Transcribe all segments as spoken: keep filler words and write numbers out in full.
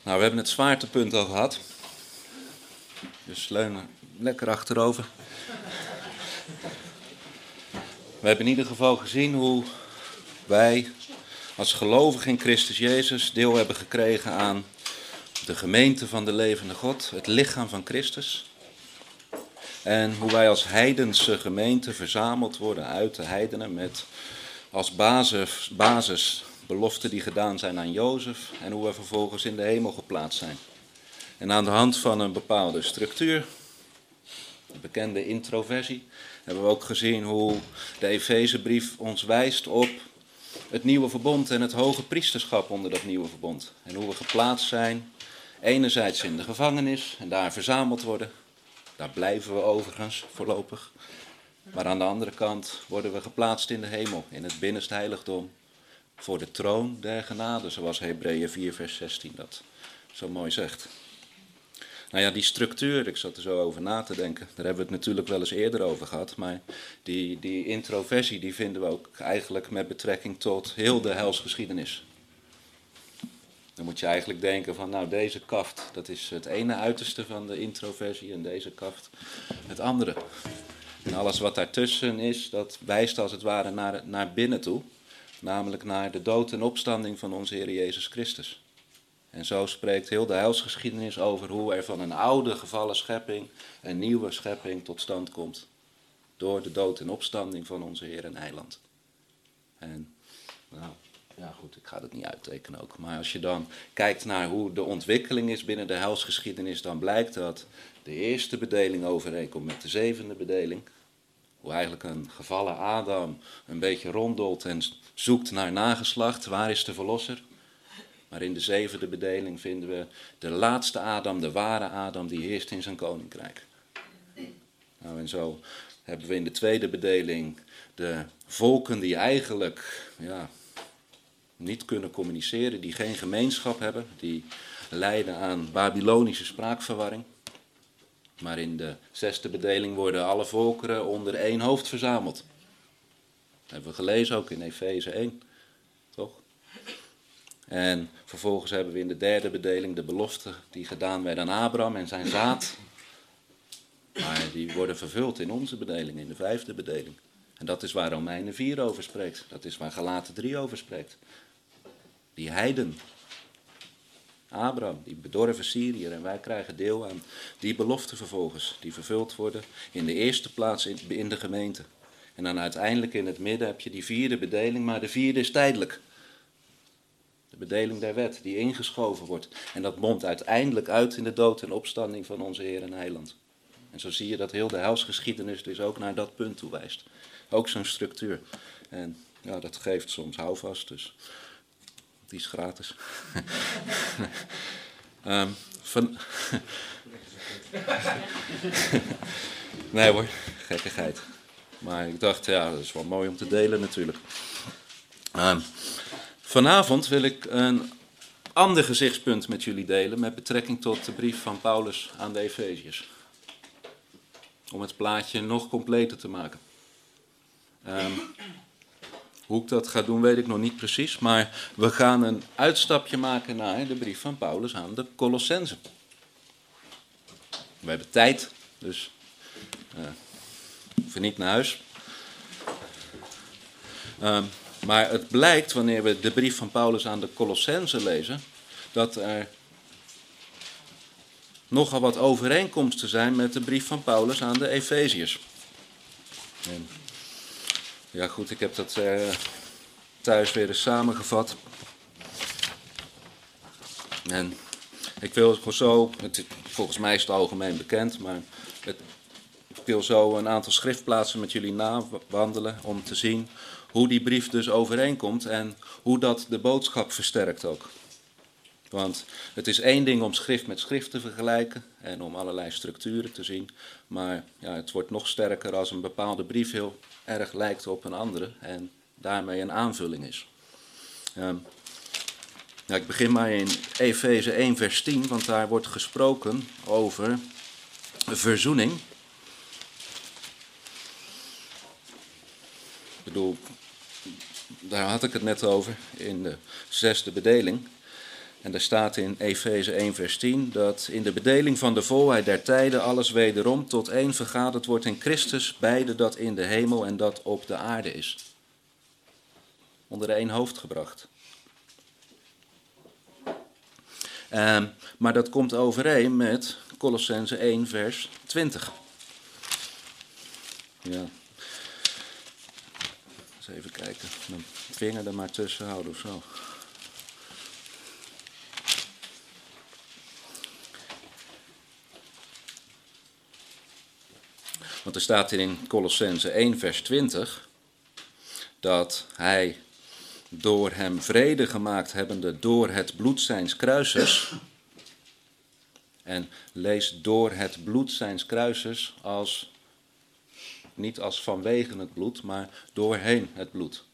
Nou, we hebben het zwaartepunt al gehad. Dus leunen lekker achterover. We hebben in ieder geval gezien hoe wij als gelovigen in Christus Jezus deel hebben gekregen aan de gemeente van de levende God, het lichaam van Christus. En hoe wij als heidense gemeente verzameld worden uit de heidenen met als basis, basis beloften die gedaan zijn aan Jozef en hoe we vervolgens in de hemel geplaatst zijn. En aan de hand van een bepaalde structuur, de bekende introversie, hebben we ook gezien hoe de Efezebrief ons wijst op het nieuwe verbond en het hoge priesterschap onder dat nieuwe verbond. En hoe we geplaatst zijn, enerzijds in de gevangenis en daar verzameld worden. Daar blijven we overigens voorlopig. Maar aan de andere kant worden we geplaatst in de hemel, in het binnenste heiligdom, voor de troon der genade, zoals Hebreeën vier vers zestien dat zo mooi zegt. Nou ja, die structuur, ik zat er zo over na te denken, daar hebben we het natuurlijk wel eens eerder over gehad, maar die, die introversie die vinden we ook eigenlijk met betrekking tot heel de helsgeschiedenis. Dan moet je eigenlijk denken van, nou deze kaft, dat is het ene uiterste van de introversie en deze kaft het andere. En alles wat daartussen is, dat wijst als het ware naar, naar binnen toe, namelijk naar de dood en opstanding van onze Heer Jezus Christus. En zo spreekt heel de heilsgeschiedenis over hoe er van een oude gevallen schepping een nieuwe schepping tot stand komt. Door de dood en opstanding van onze Heer en Heiland. En nou, ja goed, ik ga het niet uittekenen ook. Maar als je dan kijkt naar hoe de ontwikkeling is binnen de heilsgeschiedenis, dan blijkt dat de eerste bedeling overeenkomt met de zevende bedeling. Hoe eigenlijk een gevallen Adam een beetje ronddolt en zoekt naar nageslacht. Waar is de verlosser? Maar in de zevende bedeling vinden we de laatste Adam, de ware Adam, die heerst in zijn koninkrijk. Nou, en zo hebben we in de tweede bedeling de volken die eigenlijk ja, niet kunnen communiceren, die geen gemeenschap hebben, die lijden aan Babylonische spraakverwarring. Maar in de zesde bedeling worden alle volkeren onder één hoofd verzameld. Dat hebben we gelezen ook in Efeze één, toch? En vervolgens hebben we in de derde bedeling de belofte die gedaan werd aan Abraham en zijn zaad. Maar die worden vervuld in onze bedeling, in de vijfde bedeling. En dat is waar Romeinen vier over spreekt. Dat is waar Galaten drie over spreekt. Die heiden. Abraham, die bedorven Syriër. En wij krijgen deel aan die beloften vervolgens. Die vervuld worden in de eerste plaats in, in de gemeente. En dan uiteindelijk in het midden heb je die vierde bedeling. Maar de vierde is tijdelijk. De bedeling der wet die ingeschoven wordt. En dat mondt uiteindelijk uit in de dood en opstanding van onze Heer en Heiland. En zo zie je dat heel de heilsgeschiedenis dus ook naar dat punt toe wijst. Ook zo'n structuur. En ja, dat geeft soms houvast, dus die is gratis. um, van... nee hoor, gekkigheid. Maar ik dacht, ja, dat is wel mooi om te delen natuurlijk. Um, vanavond wil ik een ander gezichtspunt met jullie delen met betrekking tot de brief van Paulus aan de Efeziërs. Om het plaatje nog completer te maken. Um, hoe ik dat ga doen weet ik nog niet precies, maar we gaan een uitstapje maken naar de brief van Paulus aan de Colossenzen. We hebben tijd, dus uh, we hoeven niet naar huis. Um, maar het blijkt, wanneer we de brief van Paulus aan de Colossenzen lezen, dat er nogal wat overeenkomsten zijn met de brief van Paulus aan de Efeziërs. En ja goed, ik heb dat uh, thuis weer eens samengevat. En ik wil gewoon zo, het, volgens mij is het algemeen bekend, maar het, ik wil zo een aantal schriftplaatsen met jullie nawandelen om te zien hoe die brief dus overeenkomt en hoe dat de boodschap versterkt ook. Want het is één ding om schrift met schrift te vergelijken en om allerlei structuren te zien. Maar ja, het wordt nog sterker als een bepaalde brief heel erg lijkt op een andere en daarmee een aanvulling is. Um, nou, ik begin maar in Efeze één vers tien, want daar wordt gesproken over verzoening. Ik bedoel, daar had ik het net over in de zesde bedeling. En daar staat in Efeze één vers tien dat in de bedeling van de volheid der tijden alles wederom tot één vergaderd wordt in Christus, beide dat in de hemel en dat op de aarde is. Onder één hoofd gebracht. Uh, maar dat komt overeen met Colossenzen één vers twintig. Ja. Eens even kijken. Mijn vinger er maar tussen houden of zo. Want er staat in Colossenzen één vers twintig dat hij door hem vrede gemaakt hebbende door het bloed zijns kruises. En lees door het bloed zijns kruises als, niet als vanwege het bloed, maar doorheen het bloed.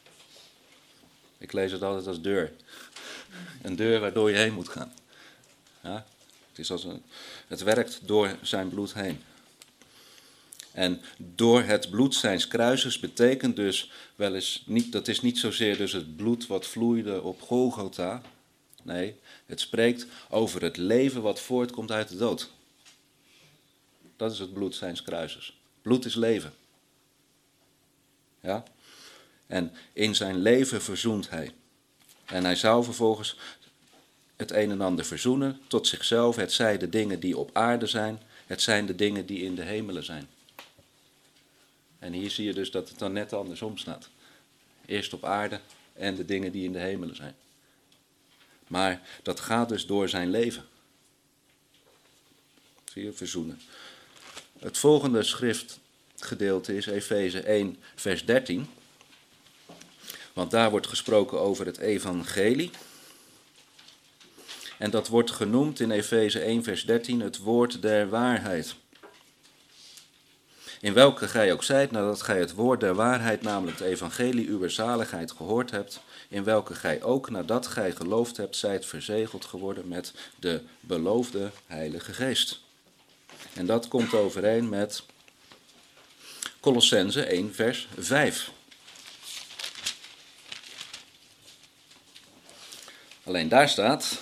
Ik lees het altijd als deur. Een deur waardoor je heen moet gaan. Ja? Het, is als een, het werkt door zijn bloed heen. En door het bloed zijns kruises betekent dus wel eens niet, dat is niet zozeer dus het bloed wat vloeide op Golgotha. Nee, het spreekt over het leven wat voortkomt uit de dood. Dat is het bloed zijns kruises. Bloed is leven. Ja? En in zijn leven verzoent hij. En hij zou vervolgens het een en ander verzoenen tot zichzelf. Het zijn de dingen die op aarde zijn, het zijn de dingen die in de hemelen zijn. En hier zie je dus dat het dan net andersom staat. Eerst op aarde en de dingen die in de hemelen zijn. Maar dat gaat dus door zijn leven. Zie je, verzoenen. Het volgende schriftgedeelte is Efeze één vers dertien. Want daar wordt gesproken over het evangelie. En dat wordt genoemd in Efeze één vers dertien het woord der waarheid. In welke gij ook zijt, nadat gij het woord der waarheid, namelijk het evangelie uwer zaligheid, gehoord hebt, in welke gij ook, nadat gij geloofd hebt, zijt verzegeld geworden met de beloofde Heilige Geest. En dat komt overeen met Colossenzen één vers vijf. Alleen daar staat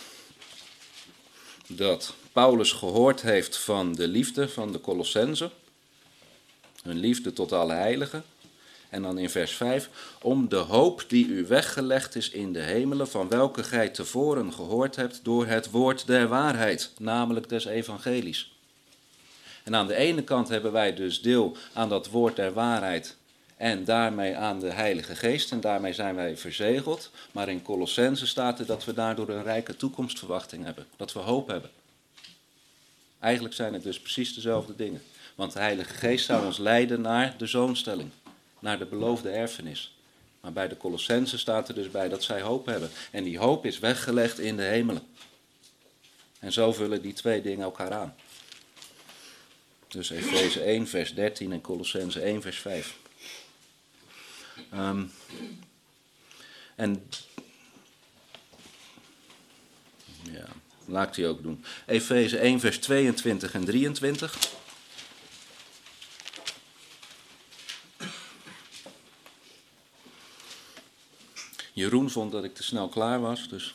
dat Paulus gehoord heeft van de liefde van de Colossenzen. Hun liefde tot alle heiligen. En dan in vers vijf. Om de hoop die u weggelegd is in de hemelen, van welke gij tevoren gehoord hebt door het woord der waarheid, namelijk des evangelies. En aan de ene kant hebben wij dus deel aan dat woord der waarheid en daarmee aan de Heilige Geest. En daarmee zijn wij verzegeld. Maar in Colossenzen staat er dat we daardoor een rijke toekomstverwachting hebben. Dat we hoop hebben. Eigenlijk zijn het dus precies dezelfde dingen. Want de Heilige Geest zou ons leiden naar de zoonstelling, naar de beloofde erfenis. Maar bij de Colossenzen staat er dus bij dat zij hoop hebben. En die hoop is weggelegd in de hemelen. En zo vullen die twee dingen elkaar aan. Dus Efeze één vers dertien en Colossenzen één vers vijf. Um, en ja, laat ik die ook doen. Efeze één vers tweeëntwintig en drieëntwintig. Jeroen vond dat ik te snel klaar was, dus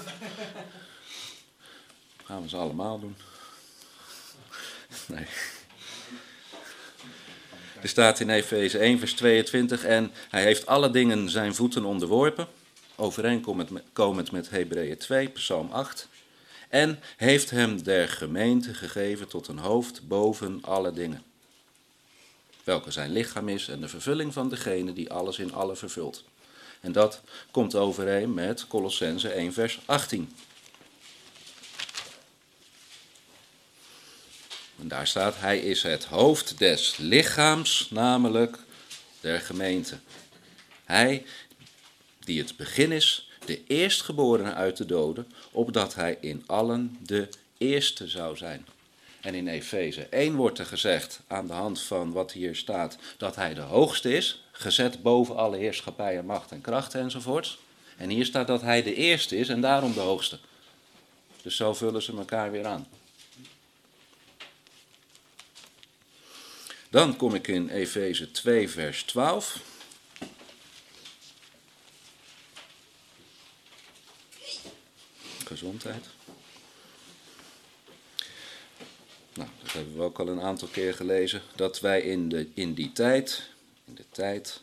gaan we ze allemaal doen. Nee. Er staat in Efeze één vers tweeëntwintig, en hij heeft alle dingen zijn voeten onderworpen, overeenkomend met Hebreeën twee, Psalm acht, en heeft hem der gemeente gegeven tot een hoofd boven alle dingen, welke zijn lichaam is en de vervulling van degene die alles in alle vervult. En dat komt overeen met Colossenzen één vers achttien. En daar staat, hij is het hoofd des lichaams, namelijk der gemeente. Hij die het begin is, de eerstgeborene uit de doden, opdat hij in allen de eerste zou zijn. En in Efeze één wordt er gezegd, aan de hand van wat hier staat, dat hij de hoogste is, gezet boven alle heerschappij en macht en kracht enzovoorts. En hier staat dat hij de eerste is en daarom de hoogste. Dus zo vullen ze elkaar weer aan. Dan kom ik in Efeze twee vers twaalf. Ik ga zo gezondheid. Nou, dat hebben we ook al een aantal keer gelezen. Dat wij in, de, in die tijd, in de tijd,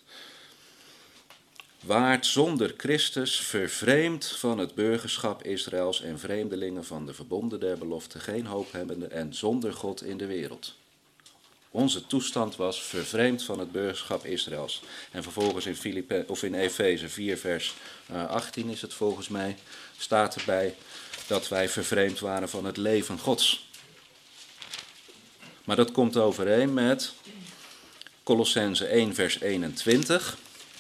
waart zonder Christus, vervreemd van het burgerschap Israëls en vreemdelingen van de verbonden der belofte, geen hoop hebbende en zonder God in de wereld. Onze toestand was vervreemd van het burgerschap Israëls. En vervolgens in, Filippe, of in Efeze vier vers achttien is het volgens mij, staat erbij dat wij vervreemd waren van het leven Gods. Maar dat komt overeen met Kolossenzen één vers eenentwintig.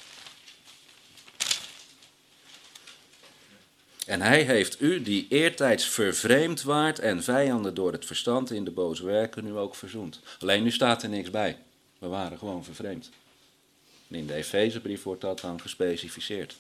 En hij heeft u, die eertijds vervreemd waart en vijanden door het verstand in de boze werken, nu ook verzoend. Alleen nu staat er niks bij. We waren gewoon vervreemd. En in de Efezebrief wordt dat dan gespecificeerd.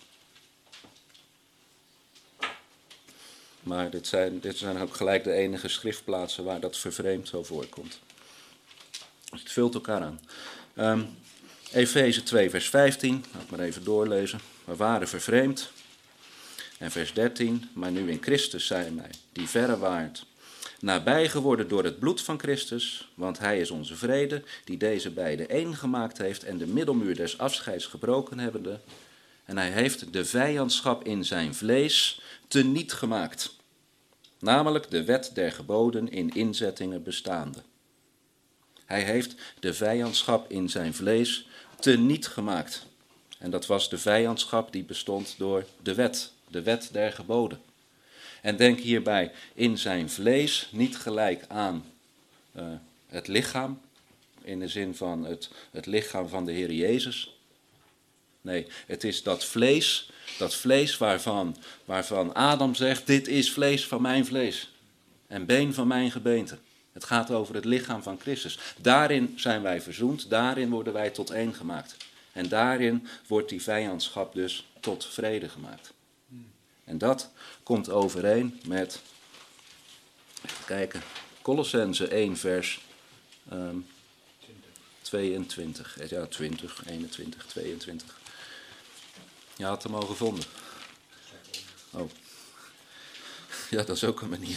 Maar dit zijn, dit zijn ook gelijk de enige schriftplaatsen waar dat vervreemd zo voorkomt. Dus het vult elkaar aan. Um, Efeze twee vers vijftien, laat maar even doorlezen. We waren vervreemd. En vers dertien, maar nu in Christus zijn wij, die verre waart, nabij geworden door het bloed van Christus, want hij is onze vrede, die deze beide één gemaakt heeft en de middelmuur des afscheids gebroken hebbende. En hij heeft de vijandschap in zijn vlees teniet gemaakt, namelijk de wet der geboden in inzettingen bestaande. Hij heeft de vijandschap in zijn vlees teniet gemaakt. En dat was de vijandschap die bestond door de wet. De wet der geboden. En denk hierbij in zijn vlees niet gelijk aan uh, het lichaam, in de zin van het, het lichaam van de Heer Jezus. Nee, het is dat vlees, dat vlees waarvan, waarvan Adam zegt, dit is vlees van mijn vlees en been van mijn gebeente. Het gaat over het lichaam van Christus. Daarin zijn wij verzoend, daarin worden wij tot één gemaakt. En daarin wordt die vijandschap dus tot vrede gemaakt. En dat komt overeen met, even kijken, Kolossenzen één vers um, tweeëntwintig. Ja, twintig, eenentwintig, tweeëntwintig. Je had hem al gevonden. Oh. Ja, dat is ook een manier.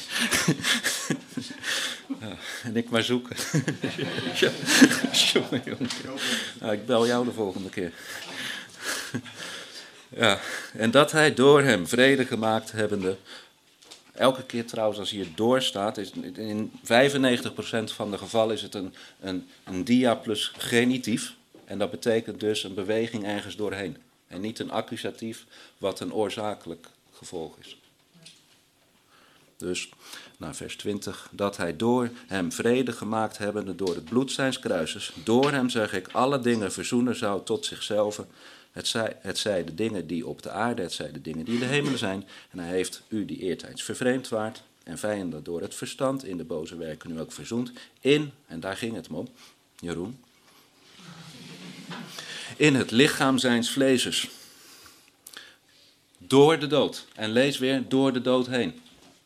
Ja, en ik maar zoeken. Ja, jongen, jongen. Ja, ik bel jou de volgende keer. Ja, en dat hij door hem vrede gemaakt hebbende. Elke keer trouwens als hier door staat, is in vijfennegentig procent van de gevallen is het een, een, een dia plus genitief. En dat betekent dus een beweging ergens doorheen. En niet een accusatief wat een oorzakelijk gevolg is. Dus, nou vers twintig, dat hij door hem vrede gemaakt hebbende door het bloed zijns kruises. Door hem, zeg ik, alle dingen verzoenen zou tot zichzelf. Het zij, het zij de dingen die op de aarde, het zij de dingen die in de hemelen zijn. En hij heeft u die eertijds vervreemd waart en vijanden door het verstand in de boze werken nu ook verzoend. In, en daar ging het om, Jeroen. In het lichaam zijns vleeses. Door de dood. En lees weer, door de dood heen.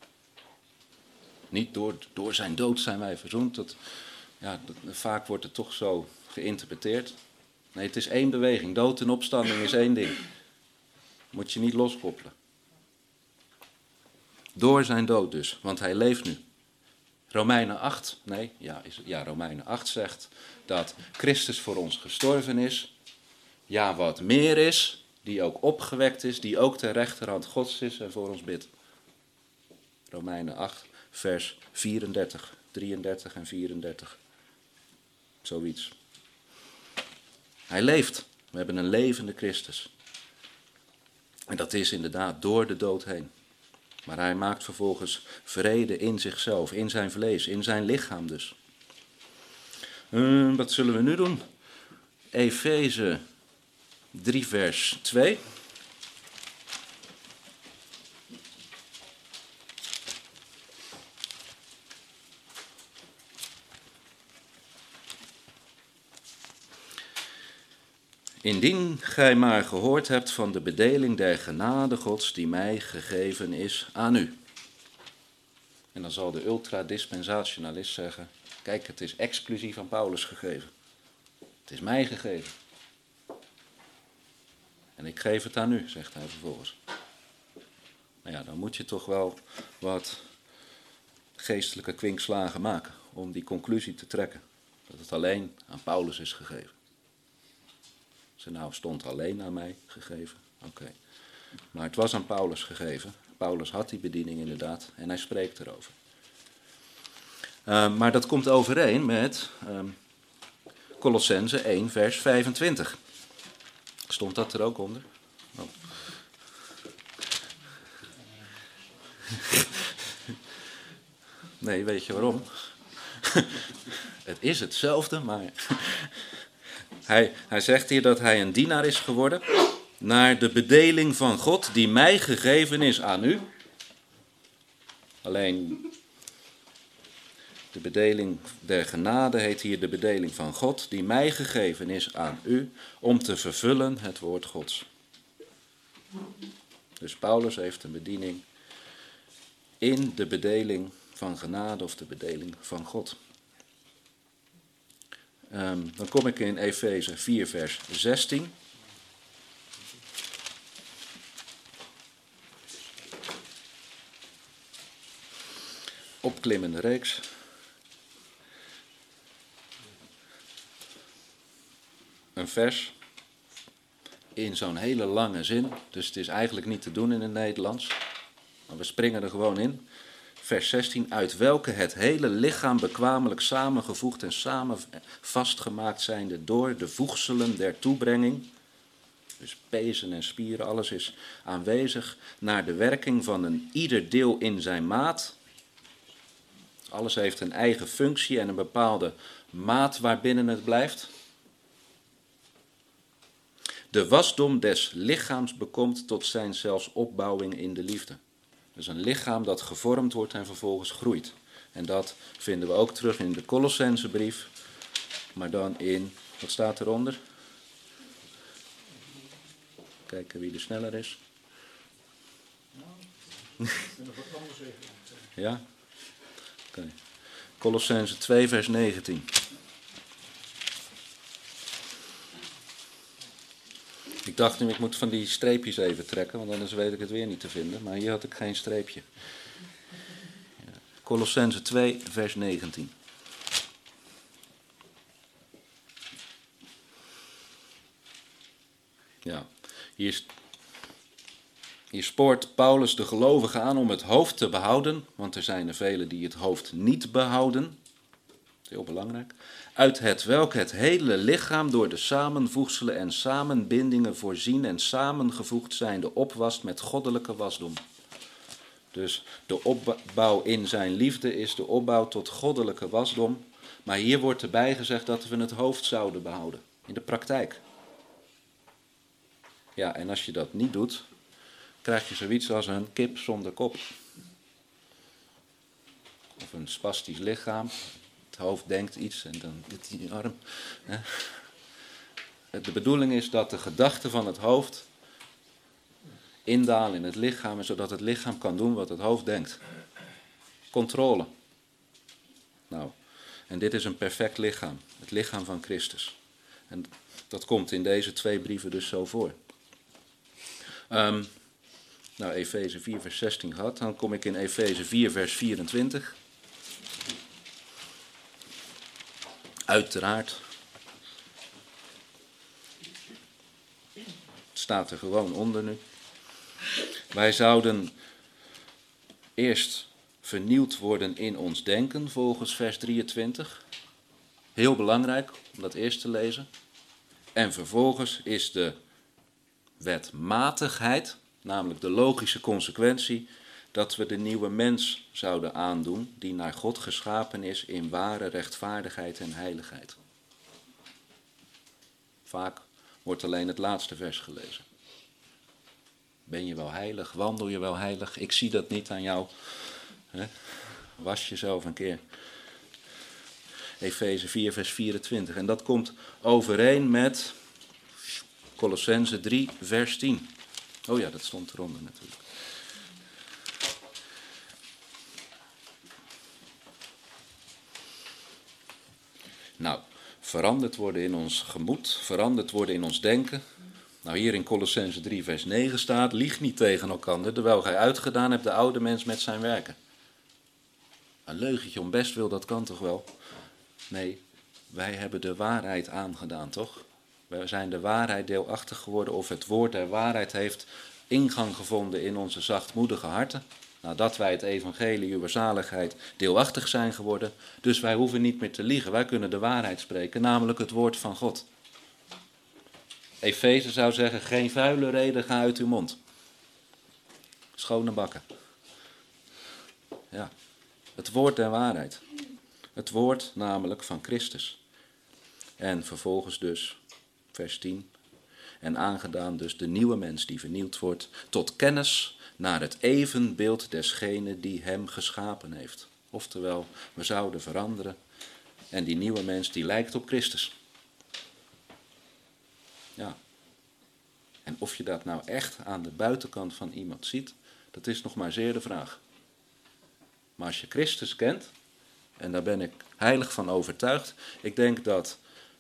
Niet door, door zijn dood zijn wij verzoend. Dat, ja, dat, vaak wordt het toch zo geïnterpreteerd. Nee, het is één beweging. Dood en opstanding is één ding. Moet je niet loskoppelen. Door zijn dood dus, want hij leeft nu. Romeinen acht, nee, ja, is, ja, Romeinen acht zegt dat Christus voor ons gestorven is. Ja, wat meer is, die ook opgewekt is, die ook ter rechterhand Gods is en voor ons bidt. Romeinen acht, vers vierendertig, drieëndertig en vierendertig. Zoiets. Hij leeft. We hebben een levende Christus. En dat is inderdaad door de dood heen. Maar hij maakt vervolgens vrede in zichzelf, in zijn vlees, in zijn lichaam dus. Uh, wat zullen we nu doen? Efeze drie vers twee. Indien gij maar gehoord hebt van de bedeling der genade Gods die mij gegeven is aan u. En dan zal de ultradispensationalist zeggen, kijk, het is exclusief aan Paulus gegeven. Het is mij gegeven. En ik geef het aan u, zegt hij vervolgens. Nou ja, dan moet je toch wel wat geestelijke kwinkslagen maken om die conclusie te trekken. Dat het alleen aan Paulus is gegeven. Ze nou stond alleen aan mij gegeven. Oké. Okay. Maar het was aan Paulus gegeven. Paulus had die bediening inderdaad en hij spreekt erover. Uh, maar dat komt overeen met um, Kolossenzen één vers vijfentwintig. Stond dat er ook onder? Oh. Nee, weet je waarom? Het is hetzelfde, maar hij, hij zegt hier dat hij een dienaar is geworden naar de bedeling van God die mij gegeven is aan u. Alleen de bedeling der genade heet hier de bedeling van God die mij gegeven is aan u om te vervullen het woord Gods. Dus Paulus heeft een bediening in de bedeling van genade of de bedeling van God. Um, dan kom ik in Efeze vier vers zestien. Opklimmende reeks. Een vers in zo'n hele lange zin, dus het is eigenlijk niet te doen in het Nederlands, maar we springen er gewoon in. Vers zestien, uit welke het hele lichaam bekwamelijk samengevoegd en samen vastgemaakt zijnde door de voegselen der toebrenging, dus pezen en spieren, alles is aanwezig, naar de werking van een ieder deel in zijn maat. Alles heeft een eigen functie en een bepaalde maat waarbinnen het blijft. De wasdom des lichaams bekomt tot zijn zelfs opbouwing in de liefde. Dus een lichaam dat gevormd wordt en vervolgens groeit. En dat vinden we ook terug in de Kolossenzenbrief. Maar dan in, wat staat eronder? Kijken wie er sneller is. Ja? Oké. Okay. Kolossenzen twee vers negentien. Ik dacht nu, ik moet van die streepjes even trekken, want anders weet ik het weer niet te vinden. Maar hier had ik geen streepje. Ja. Kolossenzen twee, vers negentien. Ja, hier, hier spoort Paulus de gelovigen aan om het hoofd te behouden, want er zijn er velen die het hoofd niet behouden. Dat is heel belangrijk. Uit het welk het hele lichaam door de samenvoegselen en samenbindingen voorzien en samengevoegd zijnde opwast met goddelijke wasdom. Dus de opbouw in zijn liefde is de opbouw tot goddelijke wasdom. Maar hier wordt erbij gezegd dat we het hoofd zouden behouden. In de praktijk. Ja, en als je dat niet doet, krijg je zoiets als een kip zonder kop. Of een spastisch lichaam. Het hoofd denkt iets en dan dit die arm. De bedoeling is dat de gedachten van het hoofd indalen in het lichaam, zodat het lichaam kan doen wat het hoofd denkt. Controle. Nou, en dit is een perfect lichaam. Het lichaam van Christus. En dat komt in deze twee brieven dus zo voor. Um, nou, Efeze vier vers zestien gehad. Dan kom ik in Efeze vier vers vierentwintig. Uiteraard. Het staat er gewoon onder nu. Wij zouden eerst vernieuwd worden in ons denken, volgens vers drieëntwintig. Heel belangrijk om dat eerst te lezen. En vervolgens is de wetmatigheid, namelijk de logische consequentie, dat we de nieuwe mens zouden aandoen die naar God geschapen is in ware rechtvaardigheid en heiligheid. Vaak wordt alleen het laatste vers gelezen. Ben je wel heilig? Wandel je wel heilig? Ik zie dat niet aan jou. He? Was jezelf een keer. Efeze vier vers vierentwintig. En dat komt overeen met Kolossenzen drie vers tien. Oh ja, dat stond eronder natuurlijk. Nou, veranderd worden in ons gemoed, veranderd worden in ons denken. Nou, hier in Colossenzen drie vers negen staat, lieg niet tegen elkander, terwijl gij uitgedaan hebt de oude mens met zijn werken. Een leugentje om best wil, dat kan toch wel? Nee, wij hebben de waarheid aangedaan, toch? Wij zijn de waarheid deelachtig geworden, of het woord der waarheid heeft ingang gevonden in onze zachtmoedige harten. Nadat wij het evangelie, uw zaligheid, deelachtig zijn geworden. Dus wij hoeven niet meer te liegen, wij kunnen de waarheid spreken, namelijk het woord van God. Efeze zou zeggen, geen vuile reden ga uit uw mond. Schone bakken. Ja, het woord der waarheid. Het woord namelijk van Christus. En vervolgens dus, vers tien. En aangedaan dus de nieuwe mens die vernieuwd wordt tot kennis naar het evenbeeld desgene die hem geschapen heeft. Oftewel, we zouden veranderen. En die nieuwe mens die lijkt op Christus. Ja. En of je dat nou echt aan de buitenkant van iemand ziet, dat is nog maar zeer de vraag. Maar als je Christus kent, en daar ben ik heilig van overtuigd, ik denk dat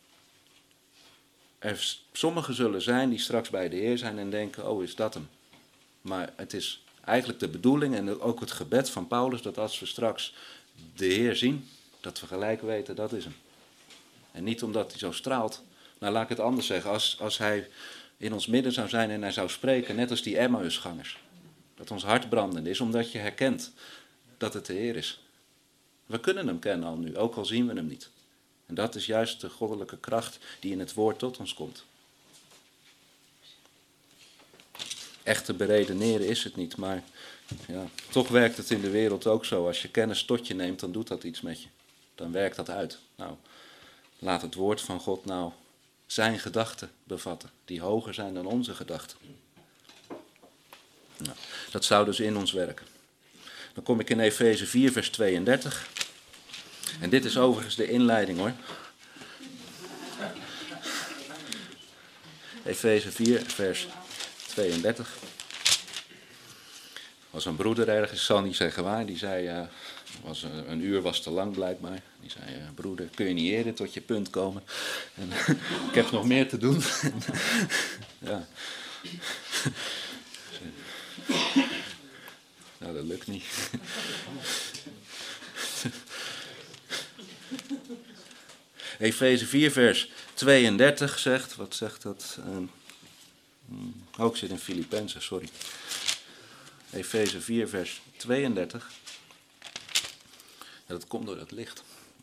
er sommigen zullen zijn die straks bij de Heer zijn en denken, oh is dat hem. Maar het is eigenlijk de bedoeling en ook het gebed van Paulus, dat als we straks de Heer zien, dat we gelijk weten, dat is hem. En niet omdat hij zo straalt, nou laat ik het anders zeggen, als, als hij in ons midden zou zijn en hij zou spreken, net als die Emmausgangers. Dat ons hart brandend is, omdat je herkent dat het de Heer is. We kunnen hem kennen al nu, ook al zien we hem niet. En dat is juist de goddelijke kracht die in het woord tot ons komt. Echt te beredeneren is het niet, maar ja, toch werkt het in de wereld ook zo. Als je kennis tot je neemt, dan doet dat iets met je. Dan werkt dat uit. Nou, laat het woord van God nou zijn gedachten bevatten, die hoger zijn dan onze gedachten. Nou, dat zou dus in ons werken. Dan kom ik in Efeze vier vers tweeëndertig. En dit is overigens de inleiding hoor. Efeze vier vers tweeëndertig. Er was een broeder ergens, ik zal niet zeggen waar, die zei, uh, was een, een uur was te lang blijkbaar. Die zei, uh, broeder, kun je niet eerder tot je punt komen? En, ik heb nog meer te doen. Ja. Nou, dat lukt niet. Efeze vier vers tweeëndertig zegt, wat zegt dat? Uh, oh, ik zit in Filippenzen, sorry. Efeze vier vers tweeëndertig. Ja, dat komt door dat licht.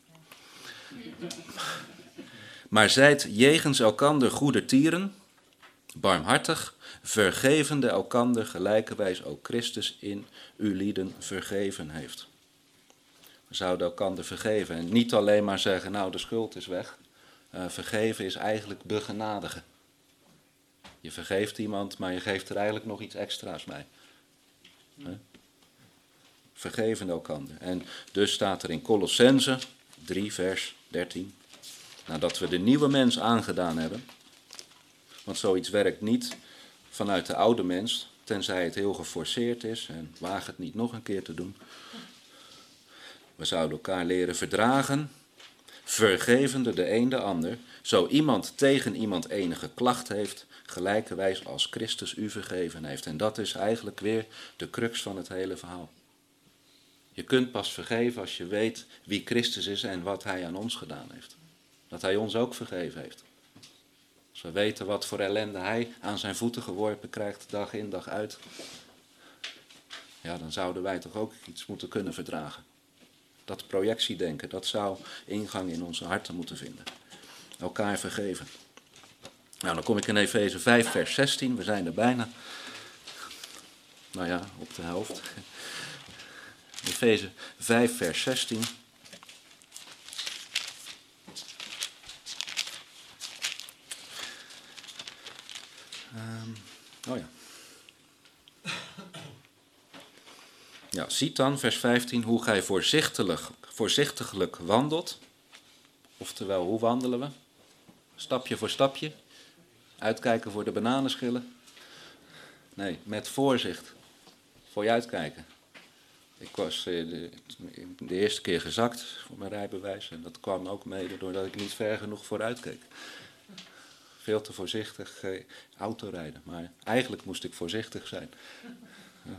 Maar zijt jegens elkander goedertieren, barmhartig, vergevende elkander gelijkerwijs ook Christus in u lieden vergeven heeft. We zouden elkander vergeven en niet alleen maar zeggen, nou de schuld is weg. Uh, vergeven is eigenlijk begenadigen. Je vergeeft iemand, maar je geeft er eigenlijk nog iets extra's bij. Huh? Vergeven elkander. En dus staat er in Colossenzen drie vers dertien. Nadat we de nieuwe mens aangedaan hebben. Want zoiets werkt niet vanuit de oude mens, tenzij het heel geforceerd is. En waag het niet nog een keer te doen. We zouden elkaar leren verdragen, vergevende de een de ander, zo iemand tegen iemand enige klacht heeft, gelijkerwijs als Christus u vergeven heeft. En dat is eigenlijk weer de crux van het hele verhaal. Je kunt pas vergeven als je weet wie Christus is en wat hij aan ons gedaan heeft. Dat hij ons ook vergeven heeft. Als we weten wat voor ellende hij aan zijn voeten geworpen krijgt, dag in dag uit. Ja, dan zouden wij toch ook iets moeten kunnen verdragen. Dat projectiedenken, dat zou ingang in onze harten moeten vinden. Elkaar vergeven. Nou, dan kom ik in Efeze vijf vers zestien, we zijn er bijna. Nou ja, op de helft. Efeze vijf vers zestien. Um, oh ja. Ja, ziet dan, vers vijftien, hoe gij voorzichtig, voorzichtiglijk wandelt. Oftewel, hoe wandelen we? Stapje voor stapje. Uitkijken voor de bananenschillen. Nee, met voorzicht. Voor je uitkijken. Ik was de, de eerste keer gezakt voor mijn rijbewijs. En dat kwam ook mede doordat ik niet ver genoeg vooruit keek. veel te voorzichtig uh, autorijden. Maar eigenlijk moest ik voorzichtig zijn. Ja.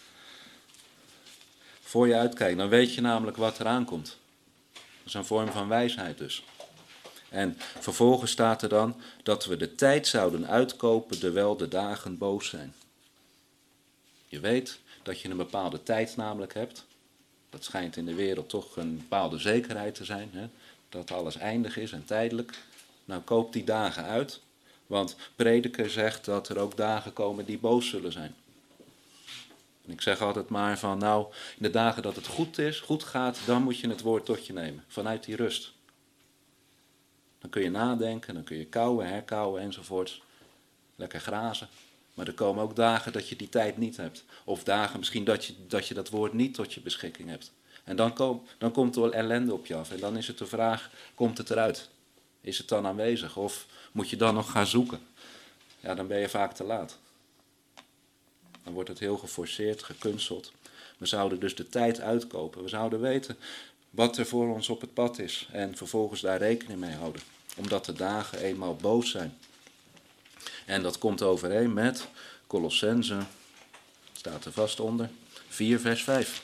Voor je uitkijkt, dan weet je namelijk wat er aankomt. Dat is een vorm van wijsheid dus. En vervolgens staat er dan dat we de tijd zouden uitkopen terwijl de dagen boos zijn. Je weet dat je een bepaalde tijd namelijk hebt. Dat schijnt in de wereld toch een bepaalde zekerheid te zijn. Hè? Dat alles eindig is en tijdelijk. Nou, koop die dagen uit. Want Prediker zegt dat er ook dagen komen die boos zullen zijn. En ik zeg altijd maar van, nou, in de dagen dat het goed is, goed gaat, dan moet je het woord tot je nemen. Vanuit die rust. Dan kun je nadenken, dan kun je kauwen, herkauwen enzovoort. Lekker grazen. Maar er komen ook dagen dat je die tijd niet hebt. Of dagen misschien dat je dat, je dat woord niet tot je beschikking hebt. En dan, kom, dan komt er ellende op je af. En dan is het de vraag, komt het eruit? Is het dan aanwezig? Of moet je dan nog gaan zoeken? Ja, dan ben je vaak te laat. Dan wordt het heel geforceerd, gekunsteld. We zouden dus de tijd uitkopen. We zouden weten wat er voor ons op het pad is. En vervolgens daar rekening mee houden. Omdat de dagen eenmaal boos zijn. En dat komt overeen met Colossense, staat er vast onder, vier vers vijf.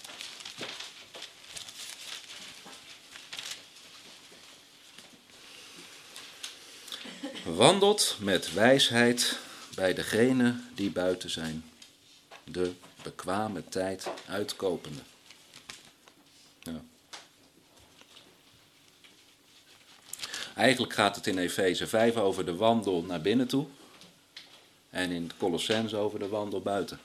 Wandelt met wijsheid bij degenen die buiten zijn, de bekwame tijd uitkopende. Ja. Eigenlijk gaat het in Efeze vijf over de wandel naar binnen toe. En in Colossense over de wandel buiten.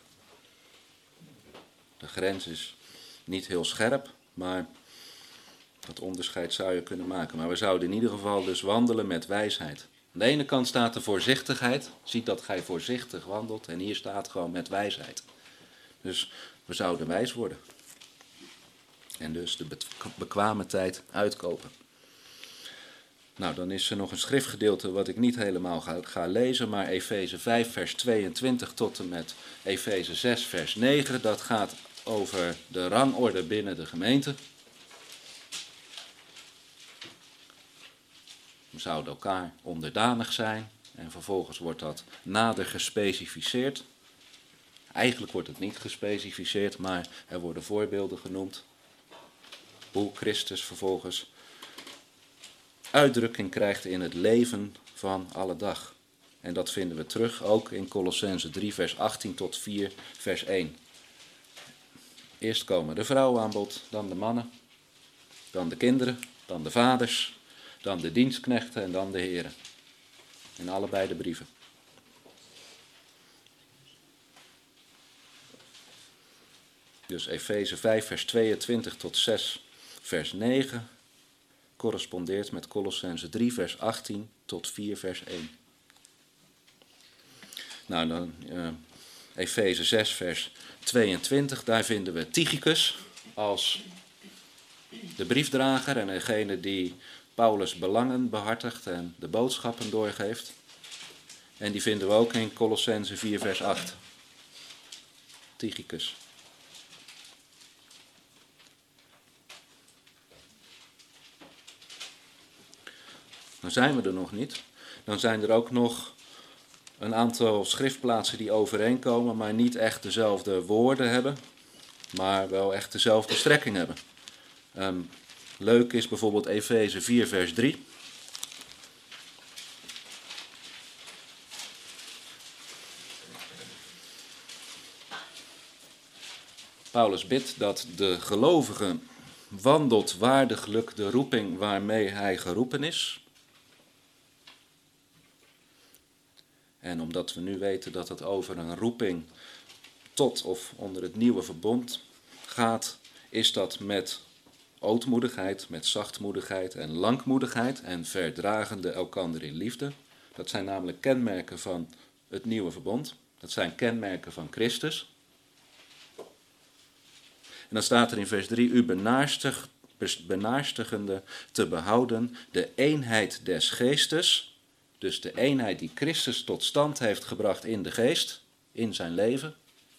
De grens is niet heel scherp, maar dat onderscheid zou je kunnen maken. Maar we zouden in ieder geval dus wandelen met wijsheid. Aan de ene kant staat de voorzichtigheid. Ziet dat gij voorzichtig wandelt. En hier staat gewoon met wijsheid. Dus we zouden wijs worden. En dus de bekwame tijd uitkopen. Nou, dan is er nog een schriftgedeelte wat ik niet helemaal ga, ga lezen, maar Efeze vijf vers tweeëntwintig tot en met Efeze zes vers negen, dat gaat over de rangorde binnen de gemeente. We zouden elkaar onderdanig zijn en vervolgens wordt dat nader gespecificeerd. Eigenlijk wordt het niet gespecificeerd, maar er worden voorbeelden genoemd hoe Christus vervolgens uitdrukking krijgt in het leven van alle dag. En dat vinden we terug ook in Colossense drie vers achttien tot vier vers één. Eerst komen de vrouwen aan bod, dan de mannen, dan de kinderen, dan de vaders, dan de dienstknechten en dan de heren. In allebei de brieven. Dus Efeze vijf vers tweeëntwintig tot zes vers negen correspondeert met Colossense drie vers achttien tot vier vers één. Nou, dan uh, Efeze zes vers tweeëntwintig, daar vinden we Tychicus als de briefdrager en degene die Paulus' belangen behartigt en de boodschappen doorgeeft. En die vinden we ook in Colossense vier vers acht. Tychicus. Dan zijn we er nog niet. Dan zijn er ook nog een aantal schriftplaatsen die overeenkomen, maar niet echt dezelfde woorden hebben, maar wel echt dezelfde strekking hebben. Um, leuk is bijvoorbeeld Efeze vier vers drie. Paulus bidt dat de gelovige wandelt waardiglijk de roeping waarmee hij geroepen is. En omdat we nu weten dat het over een roeping tot of onder het nieuwe verbond gaat, is dat met ootmoedigheid, met zachtmoedigheid en langmoedigheid en verdragende elkander in liefde. Dat zijn namelijk kenmerken van het nieuwe verbond. Dat zijn kenmerken van Christus. En dan staat er in vers drie, u benaarstig, benaarstigende te behouden de eenheid des geestes. Dus de eenheid die Christus tot stand heeft gebracht in de geest, in zijn leven.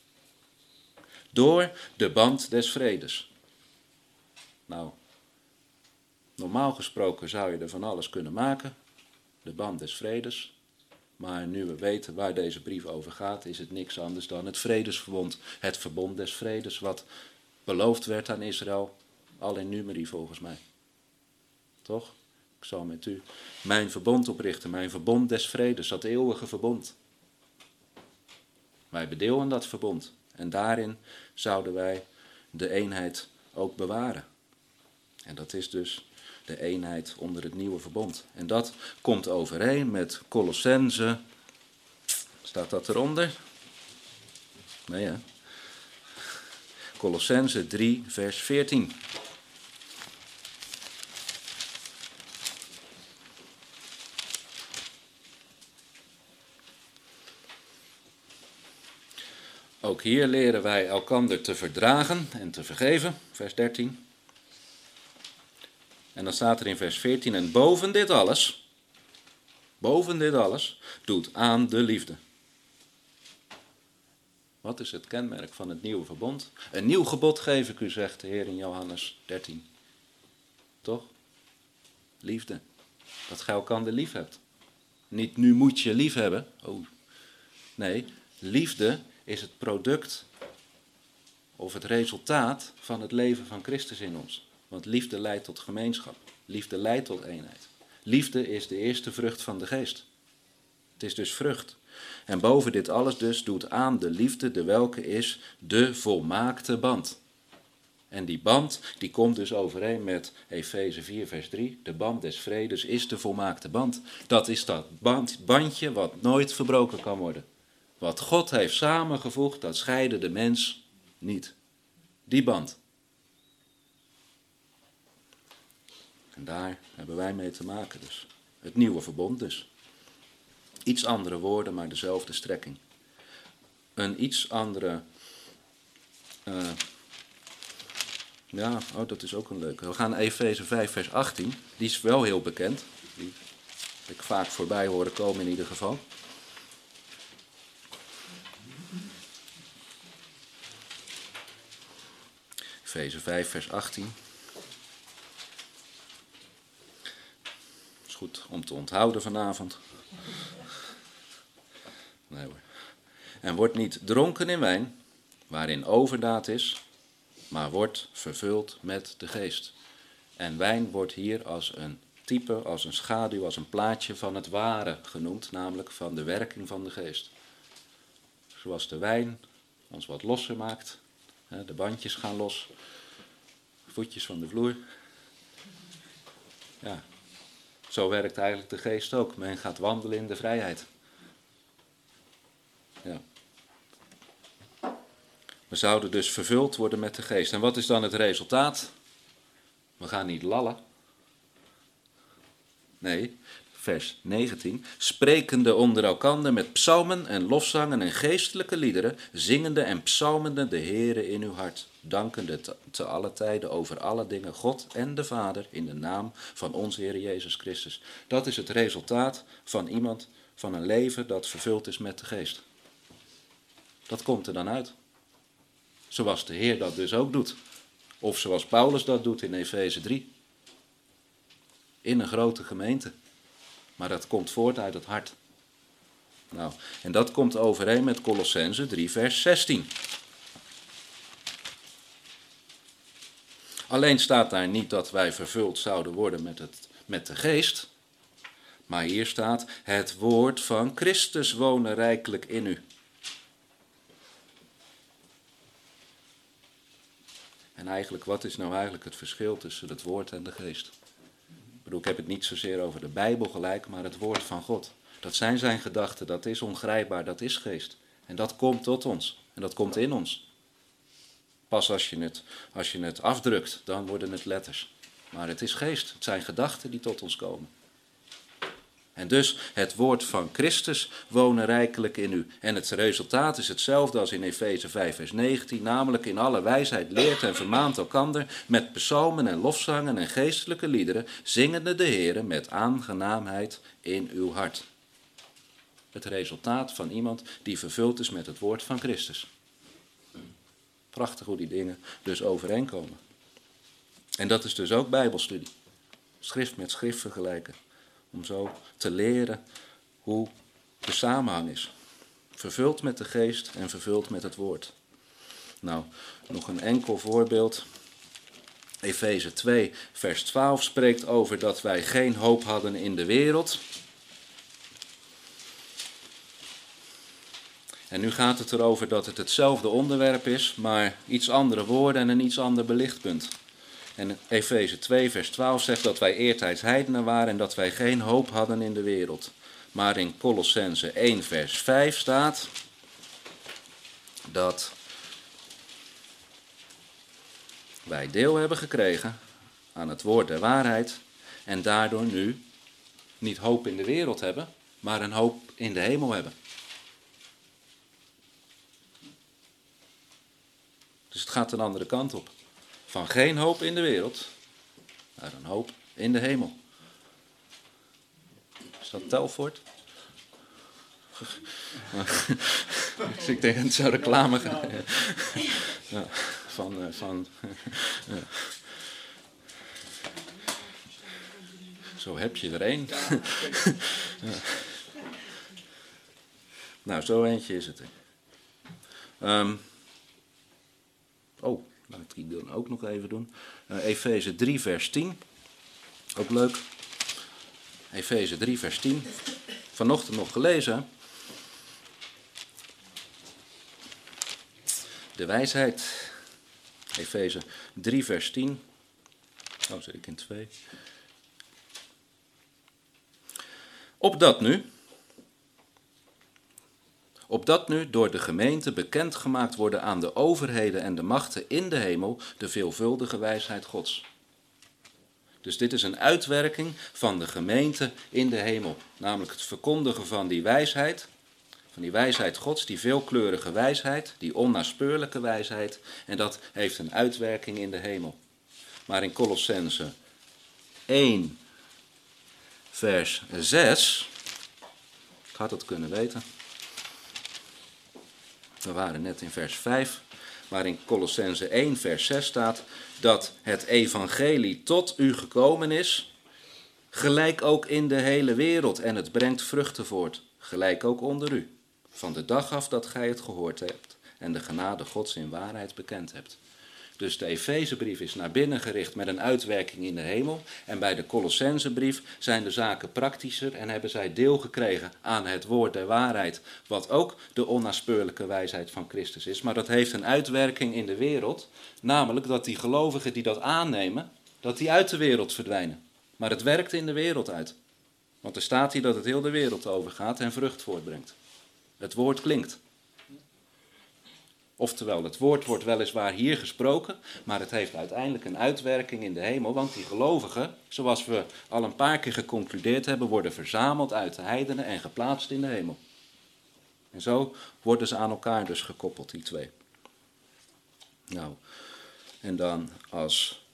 Door de band des vredes. Nou, normaal gesproken zou je er van alles kunnen maken. de band des vredes. Maar nu we weten waar deze brief over gaat, is het niks anders dan het vredesverbond. Het verbond des vredes, wat beloofd werd aan Israël, al in numeri volgens mij. Toch? Ik zal met u mijn verbond oprichten, mijn verbond des vredes, dat eeuwige verbond. Wij bedeelden dat verbond en daarin zouden wij de eenheid ook bewaren. En dat is dus de eenheid onder het nieuwe verbond. En dat komt overeen met Colossense. Staat dat eronder? Nee, hè? Colossense drie, vers veertien. Ook hier leren wij elkander te verdragen en te vergeven, vers dertien. En dan staat er in vers veertien, en boven dit alles, boven dit alles, doet aan de liefde. Wat is het kenmerk van het nieuwe verbond? Een nieuw gebod geef ik u, zegt de Heer in Johannes dertien. Toch? Liefde. Dat gij elkander lief hebt. Niet nu moet je lief hebben. Oh. Nee, liefde is het product of het resultaat van het leven van Christus in ons. Want liefde leidt tot gemeenschap. Liefde leidt tot eenheid. Liefde is de eerste vrucht van de geest. Het is dus vrucht. En boven dit alles dus doet aan de liefde, de welke is de volmaakte band. En die band, die komt dus overeen met Efeze vier vers drie. De band des vredes is de volmaakte band. Dat is dat band, bandje wat nooit verbroken kan worden. Wat God heeft samengevoegd, dat scheiden de mens niet. Die band. En daar hebben wij mee te maken dus. Het nieuwe verbond dus. Iets andere woorden, maar dezelfde strekking. Een iets andere... Uh, ja, oh, dat is ook een leuke. We gaan naar Efeze vijf vers achttien. Die is wel heel bekend. Die heb ik vaak voorbij horen komen in ieder geval. Efeze vijf vers achttien. Is goed om te onthouden vanavond. Nee hoor. En wordt niet dronken in wijn, waarin overdaad is, maar wordt vervuld met de geest. En wijn wordt hier als een type, als een schaduw, als een plaatje van het ware genoemd, namelijk van de werking van de geest. Zoals de wijn ons wat losser maakt, de bandjes gaan los, voetjes van de vloer. Ja, zo werkt eigenlijk de geest ook. Men gaat wandelen in de vrijheid. Ja. We zouden dus vervuld worden met de geest. En wat is dan het resultaat? We gaan niet lallen. Nee, vers negentien. Sprekende onder elkander met psalmen en lofzangen en geestelijke liederen, zingende en psalmende de Heere in uw hart, dankende te, te alle tijden over alle dingen God en de Vader in de naam van onze Heer Jezus Christus. Dat is het resultaat van iemand, van een leven dat vervuld is met de geest. Dat komt er dan uit. Zoals de Heer dat dus ook doet. Of zoals Paulus dat doet in Efeze drie. In een grote gemeente. Maar dat komt voort uit het hart. Nou, en dat komt overeen met Colossense drie vers zestien. Alleen staat daar niet dat wij vervuld zouden worden met, het, met de geest. Maar hier staat, het woord van Christus wonen rijkelijk in u. En eigenlijk, wat is nou eigenlijk het verschil tussen het woord en de geest? Ik bedoel, ik heb het niet zozeer over de Bijbel gelijk, maar het woord van God. Dat zijn zijn gedachten, dat is ongrijpbaar, dat is geest. En dat komt tot ons. En dat komt in ons. Pas als je het, als je het afdrukt, dan worden het letters. Maar het is geest, het zijn gedachten die tot ons komen. En dus het woord van Christus wonen rijkelijk in u. En het resultaat is hetzelfde als in Efeze vijf vers negentien, namelijk in alle wijsheid leert en vermaant elkander met psalmen en lofzangen en geestelijke liederen, zingende de Heere met aangenaamheid in uw hart. Het resultaat van iemand die vervuld is met het woord van Christus. Prachtig hoe die dingen dus overeenkomen. En dat is dus ook Bijbelstudie. Schrift met schrift vergelijken. Om zo te leren hoe de samenhang is. Vervuld met de geest en vervuld met het woord. Nou, nog een enkel voorbeeld. Efeze twee, vers twaalf spreekt over dat wij geen hoop hadden in de wereld. En nu gaat het erover dat het hetzelfde onderwerp is, maar iets andere woorden en een iets ander belichtpunt. En Efeze twee, vers twaalf zegt dat wij eertijds heidenen waren en dat wij geen hoop hadden in de wereld. Maar in Kolossenzen één, vers vijf staat dat wij deel hebben gekregen aan het woord der waarheid en daardoor nu niet hoop in de wereld hebben, maar een hoop in de hemel hebben. Dus het gaat een andere kant op. Van geen hoop in de wereld naar een hoop in de hemel. Is dat Telfort? Dus ik denk dat het zou reclame gaan. Ja, van, uh, van uh, zo heb je er één. Ja. Nou, zo eentje is het. Um, oh, laat ik die dan ook nog even doen. Uh, Efeze drie, vers tien. Ook leuk. Efeze drie, vers tien. Vanochtend nog gelezen. De wijsheid. Efeze drie, vers tien. Oh, zit ik in twee. Opdat nu, opdat nu door de gemeente bekendgemaakt worden aan de overheden en de machten in de hemel de veelvuldige wijsheid Gods. Dus dit is een uitwerking van de gemeente in de hemel. Namelijk het verkondigen van die wijsheid, van die wijsheid Gods, die veelkleurige wijsheid, die onnaspeurlijke wijsheid. En dat heeft een uitwerking in de hemel. Maar in Kolossenzen één, vers zes, ik had het kunnen weten. We waren net in vers vijf, maar in Kolossenzen één, vers zes staat dat het evangelie tot u gekomen is, gelijk ook in de hele wereld, en het brengt vruchten voort, gelijk ook onder u, van de dag af dat gij het gehoord hebt en de genade Gods in waarheid bekend hebt. Dus de Efezebrief is naar binnen gericht met een uitwerking in de hemel. En bij de Kolossenzenbrief zijn de zaken praktischer en hebben zij deel gekregen aan het woord der waarheid. Wat ook de onnaspeurlijke wijsheid van Christus is. Maar dat heeft een uitwerking in de wereld. Namelijk dat die gelovigen die dat aannemen, dat die uit de wereld verdwijnen. Maar het werkt in de wereld uit. Want er staat hier dat het heel de wereld overgaat en vrucht voortbrengt. Het woord klinkt. Oftewel, het woord wordt weliswaar hier gesproken, maar het heeft uiteindelijk een uitwerking in de hemel, want die gelovigen, zoals we al een paar keer geconcludeerd hebben, worden verzameld uit de heidenen en geplaatst in de hemel. En zo worden ze aan elkaar dus gekoppeld, die twee. Nou, en dan als,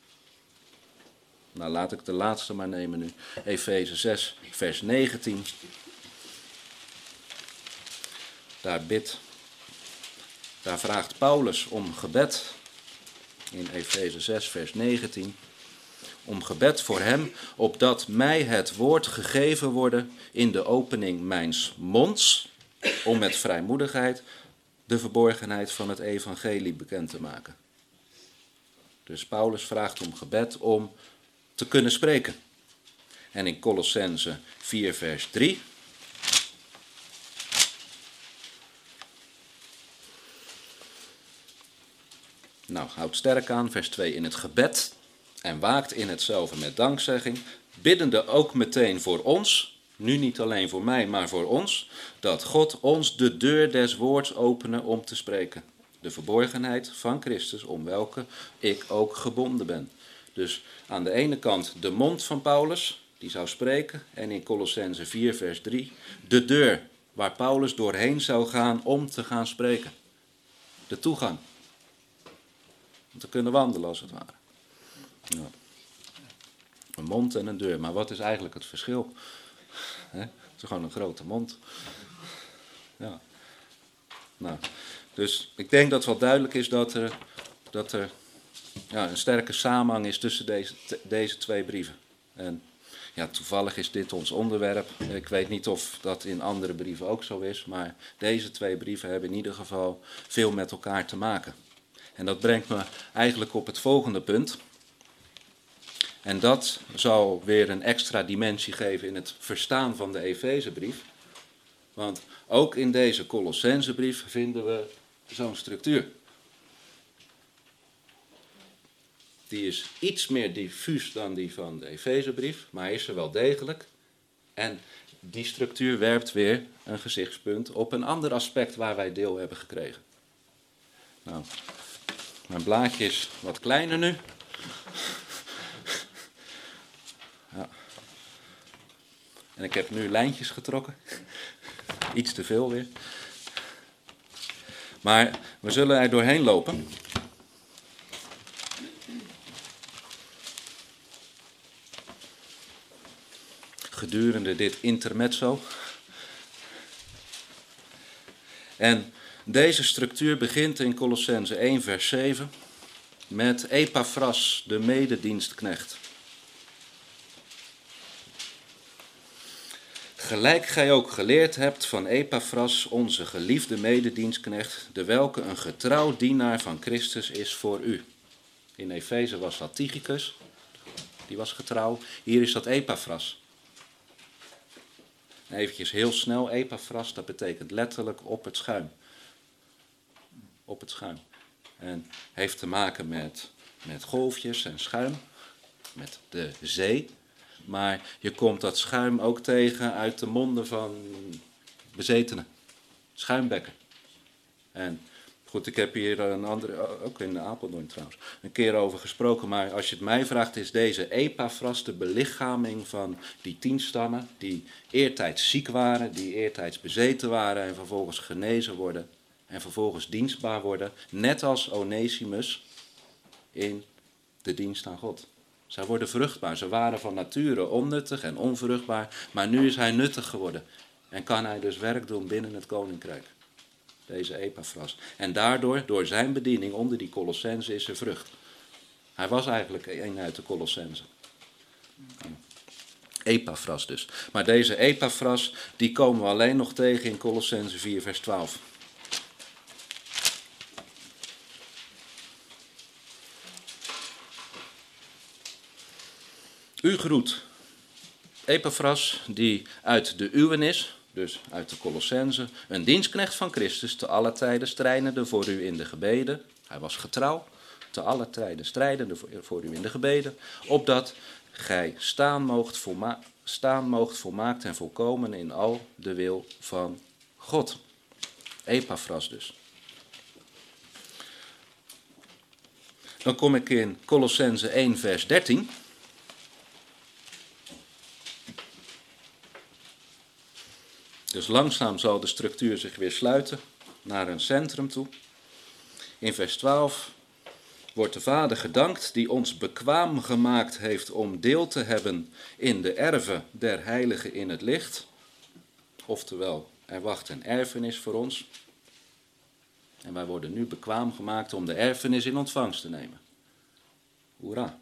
nou laat ik de laatste maar nemen nu, Efeze zes, vers negentien. Daar bidt. Daar vraagt Paulus om gebed, in Efeze zes, vers negentien, om gebed voor hem, opdat mij het woord gegeven worden in de opening mijns monds, om met vrijmoedigheid de verborgenheid van het evangelie bekend te maken. Dus Paulus vraagt om gebed om te kunnen spreken. En in Kolossenzen vier, vers drie... Nou, houd sterk aan, vers twee, in het gebed en waakt in hetzelfde met dankzegging, biddende ook meteen voor ons, nu niet alleen voor mij, maar voor ons, dat God ons de deur des woords opene om te spreken. De verborgenheid van Christus, om welke ik ook gebonden ben. Dus aan de ene kant de mond van Paulus, die zou spreken, en in Kolossenzen vier, vers drie, de deur waar Paulus doorheen zou gaan om te gaan spreken. De toegang. Om te kunnen wandelen als het ware. Ja. Een mond en een deur. Maar wat is eigenlijk het verschil? He? Het is gewoon een grote mond. Ja. Nou, dus ik denk dat het wel duidelijk is dat er, dat er ja, een sterke samenhang is tussen deze, deze twee brieven. En Ja, toevallig is dit ons onderwerp. Ik weet niet of dat in andere brieven ook zo is, maar deze twee brieven hebben in ieder geval veel met elkaar te maken. En dat brengt me eigenlijk op het volgende punt. En dat zal weer een extra dimensie geven in het verstaan van de Efezebrief. Want ook in deze Colossensebrief vinden we zo'n structuur. Die is iets meer diffuus dan die van de Efezebrief, maar is er wel degelijk. En die structuur werpt weer een gezichtspunt op een ander aspect waar wij deel hebben gekregen. Nou, mijn blaadje is wat kleiner nu. Ja. En ik heb nu lijntjes getrokken. Iets te veel weer. Maar we zullen er doorheen lopen. Gedurende dit intermezzo. En deze structuur begint in Colossenzen één vers zeven met Epaphras, de mededienstknecht. Gelijk gij ook geleerd hebt van Epaphras, onze geliefde mededienstknecht, de welke een getrouw dienaar van Christus is voor u. In Efeze was dat Tychicus, die was getrouw. Hier is dat Epaphras. Eventjes heel snel, Epaphras, dat betekent letterlijk op het schuim. Op het schuim. En heeft te maken met, met golfjes en schuim, met de zee. Maar je komt dat schuim ook tegen uit de monden van bezetenen. Schuimbekken. En goed, ik heb hier een andere, ook in Apeldoorn trouwens, een keer over gesproken. Maar als je het mij vraagt, is deze Epaphras de belichaming van die tien stammen die eertijds ziek waren, die eertijds bezeten waren en vervolgens genezen worden. En vervolgens dienstbaar worden, net als Onesimus in de dienst aan God. Zij worden vruchtbaar. Ze waren van nature onnuttig en onvruchtbaar, maar nu is hij nuttig geworden. En kan hij dus werk doen binnen het koninkrijk. Deze Epaphras. En daardoor, door zijn bediening onder die Colossenzen, is er vrucht. Hij was eigenlijk een uit de Colossenzen. Epaphras dus. Maar deze Epaphras, die komen we alleen nog tegen in Colossenzen vier vers twaalf. U groet Epaphras, die uit de uwen is, dus uit de Colossenzen, een dienstknecht van Christus, te alle tijden strijdende voor u in de gebeden. Hij was getrouw, te alle tijden strijdende voor u in de gebeden, opdat gij staan moogt, volma- staan moogt volmaakt en volkomen in al de wil van God. Epaphras dus. Dan kom ik in Colossenzen één vers dertien. Dus langzaam zal de structuur zich weer sluiten naar een centrum toe. In vers twaalf wordt de Vader gedankt die ons bekwaam gemaakt heeft om deel te hebben in de erven der heiligen in het licht. Oftewel, er wacht een erfenis voor ons. En wij worden nu bekwaam gemaakt om de erfenis in ontvangst te nemen. Hoera.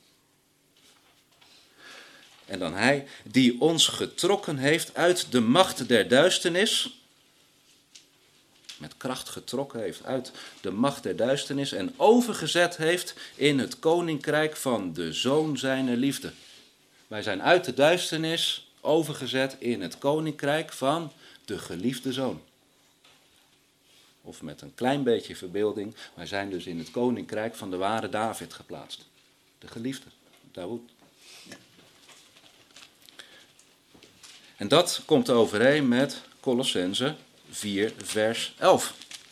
En dan hij die ons getrokken heeft uit de macht der duisternis. Met kracht getrokken heeft uit de macht der duisternis. En overgezet heeft in het koninkrijk van de Zoon zijner liefde. Wij zijn uit de duisternis overgezet in het koninkrijk van de geliefde Zoon. Of met een klein beetje verbeelding. Wij zijn dus in het koninkrijk van de ware David geplaatst. De geliefde, Dawoed. En dat komt overeen met Colossenzen vier vers elf.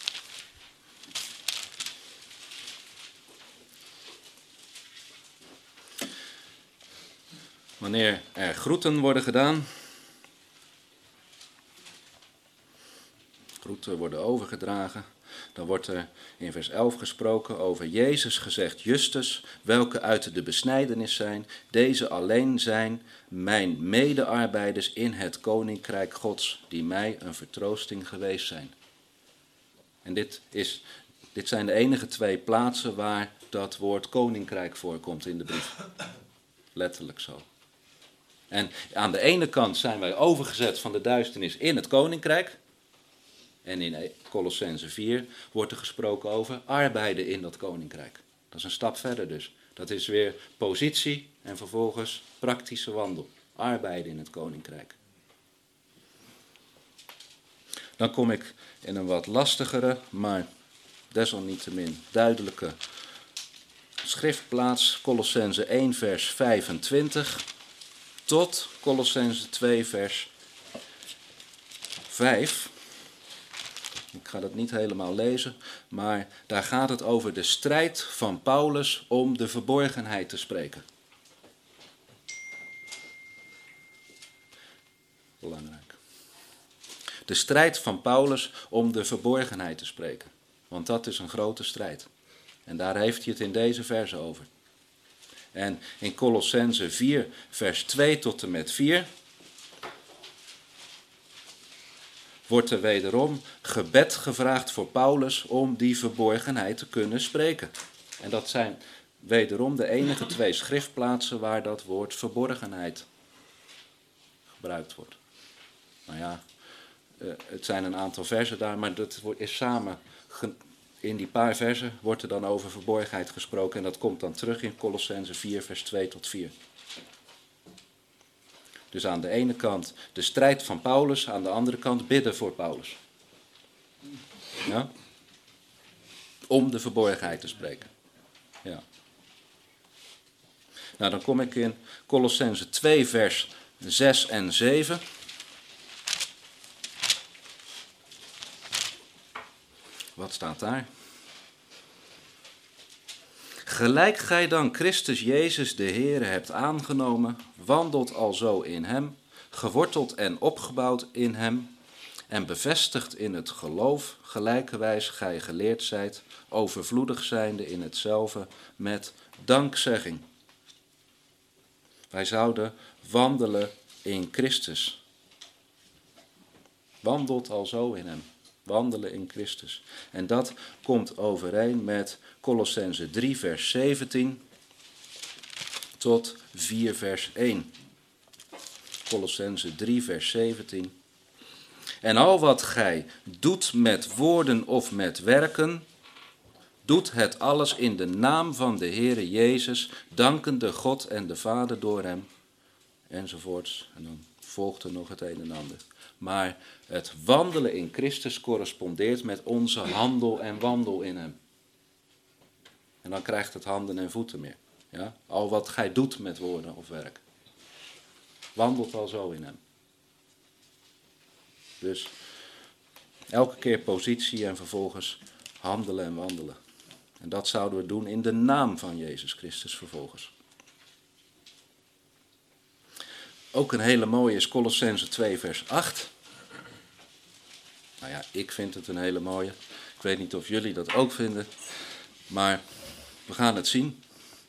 Wanneer er groeten worden gedaan, groeten worden overgedragen, dan wordt er in vers elf gesproken over Jezus gezegd, Justus, welke uit de besnijdenis zijn, deze alleen zijn mijn medearbeiders in het koninkrijk Gods, die mij een vertroosting geweest zijn. En dit, is, dit zijn de enige twee plaatsen waar dat woord koninkrijk voorkomt in de brief. Letterlijk zo. En aan de ene kant zijn wij overgezet van de duisternis in het koninkrijk. En in Kolossenzen vier wordt er gesproken over arbeiden in dat koninkrijk. Dat is een stap verder dus. Dat is weer positie en vervolgens praktische wandel. Arbeiden in het koninkrijk. Dan kom ik in een wat lastigere, maar desalniettemin duidelijke schriftplaats. Kolossenzen één vers vijfentwintig tot Kolossenzen twee vers vijf. Ik ga dat niet helemaal lezen, maar daar gaat het over de strijd van Paulus om de verborgenheid te spreken. Belangrijk. De strijd van Paulus om de verborgenheid te spreken. Want dat is een grote strijd. En daar heeft hij het in deze verse over. En in Kolossenzen vier vers twee tot en met vier... wordt er wederom gebed gevraagd voor Paulus om die verborgenheid te kunnen spreken. En dat zijn wederom de enige twee schriftplaatsen waar dat woord verborgenheid gebruikt wordt. Nou ja, het zijn een aantal versen daar, maar dat is samen, in die paar versen wordt er dan over verborgenheid gesproken. En dat komt dan terug in Kolossenzen vier vers twee tot vier. Dus aan de ene kant de strijd van Paulus, aan de andere kant bidden voor Paulus. Ja? Om de verborgenheid te spreken. Ja. Nou, dan kom ik in Kolossenzen twee vers zes en zeven. Wat staat daar? Gelijk gij dan Christus Jezus de Heere hebt aangenomen, wandelt alzo in hem, geworteld en opgebouwd in hem, en bevestigd in het geloof, gelijkerwijs gij geleerd zijt, overvloedig zijnde in hetzelfde met dankzegging. Wij zouden wandelen in Christus. Wandelt alzo in hem. Wandelen in Christus. En dat komt overeen met Kolossenzen drie vers zeventien tot vier vers één. Kolossenzen drie vers zeventien. En al wat gij doet met woorden of met werken, doet het alles in de naam van de Heere Jezus, dankende God en de Vader door hem, enzovoorts. En dan volgt er nog het een en ander. Maar het wandelen in Christus correspondeert met onze handel en wandel in hem. En dan krijgt het handen en voeten meer. Ja? Al wat gij doet met woorden of werk. Wandelt al zo in hem. Dus elke keer positie en vervolgens handelen en wandelen. En dat zouden we doen in de naam van Jezus Christus vervolgens. Ook een hele mooie is Kolossenzen twee vers acht. Nou ja, ik vind het een hele mooie. Ik weet niet of jullie dat ook vinden. Maar we gaan het zien.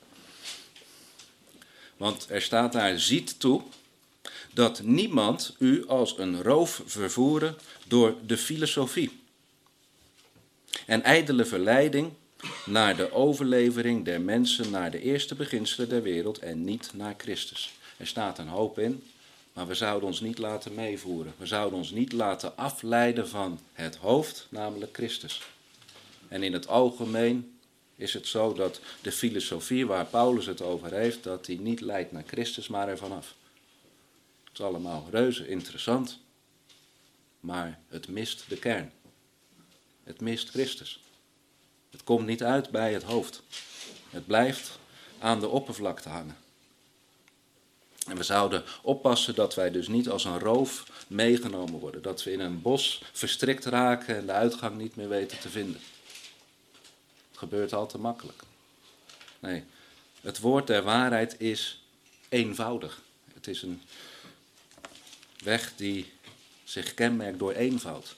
Want er staat daar, ziet toe dat niemand u als een roof vervoeren door de filosofie en ijdele verleiding naar de overlevering der mensen naar de eerste beginselen der wereld en niet naar Christus. Er staat een hoop in, maar we zouden ons niet laten meevoeren. We zouden ons niet laten afleiden van het hoofd, namelijk Christus. En in het algemeen is het zo dat de filosofie waar Paulus het over heeft, dat die niet leidt naar Christus, maar ervan af. Het is allemaal reuze interessant, maar het mist de kern. Het mist Christus. Het komt niet uit bij het hoofd. Het blijft aan de oppervlakte hangen. En we zouden oppassen dat wij dus niet als een roof meegenomen worden. Dat we in een bos verstrikt raken en de uitgang niet meer weten te vinden. Het gebeurt al te makkelijk. Nee, het woord der waarheid is eenvoudig. Het is een weg die zich kenmerkt door eenvoud.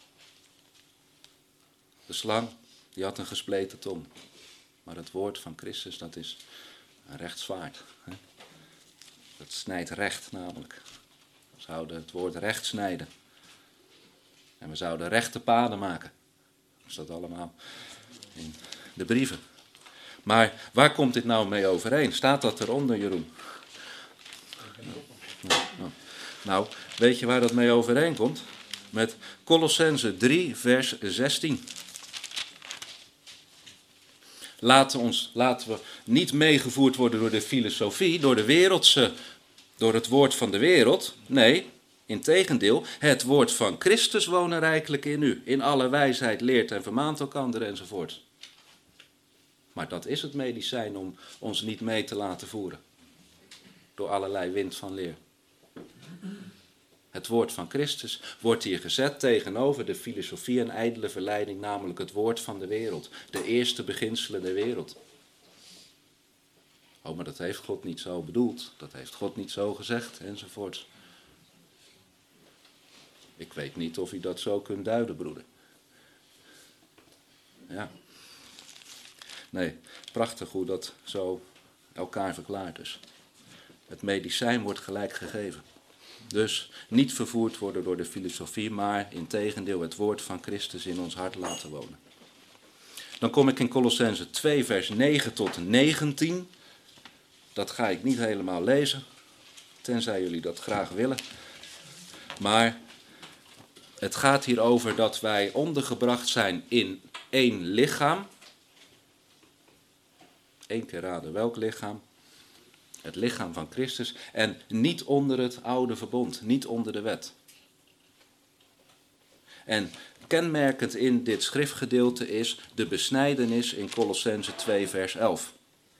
De slang, die had een gespleten tong. Maar het woord van Christus, dat is een recht zwaard. Hè? Dat snijdt recht namelijk. We zouden het woord recht snijden. En we zouden rechte paden maken. Dat staat allemaal in de brieven. Maar waar komt dit nou mee overeen? Staat dat eronder, Jeroen? Nou, weet je waar dat mee overeenkomt? Met Kolossenzen drie, vers zestien. Laten, ons, laten we niet meegevoerd worden door de filosofie, door de wereldse, door het woord van de wereld. Nee, integendeel, het woord van Christus wonen rijkelijk in u. In alle wijsheid leert en vermaant elkander enzovoort. Maar dat is het medicijn om ons niet mee te laten voeren. Door allerlei wind van leer. Het woord van Christus wordt hier gezet tegenover de filosofie en ijdele verleiding, namelijk het woord van de wereld. De eerste beginselen der wereld. Oh, maar dat heeft God niet zo bedoeld. Dat heeft God niet zo gezegd, enzovoort. Ik weet niet of u dat zo kunt duiden, broeder. Ja. Nee, prachtig hoe dat zo elkaar verklaart dus. Het medicijn wordt gelijk gegeven. Dus niet vervoerd worden door de filosofie, maar integendeel het woord van Christus in ons hart laten wonen. Dan kom ik in Kolossenzen twee, vers negen tot negentien. Dat ga ik niet helemaal lezen, tenzij jullie dat graag willen. Maar het gaat hier over dat wij ondergebracht zijn in één lichaam. Eén keer raden welk lichaam? Het lichaam van Christus en niet onder het oude verbond, niet onder de wet. En kenmerkend in dit schriftgedeelte is de besnijdenis in Kolossenzen twee vers elf.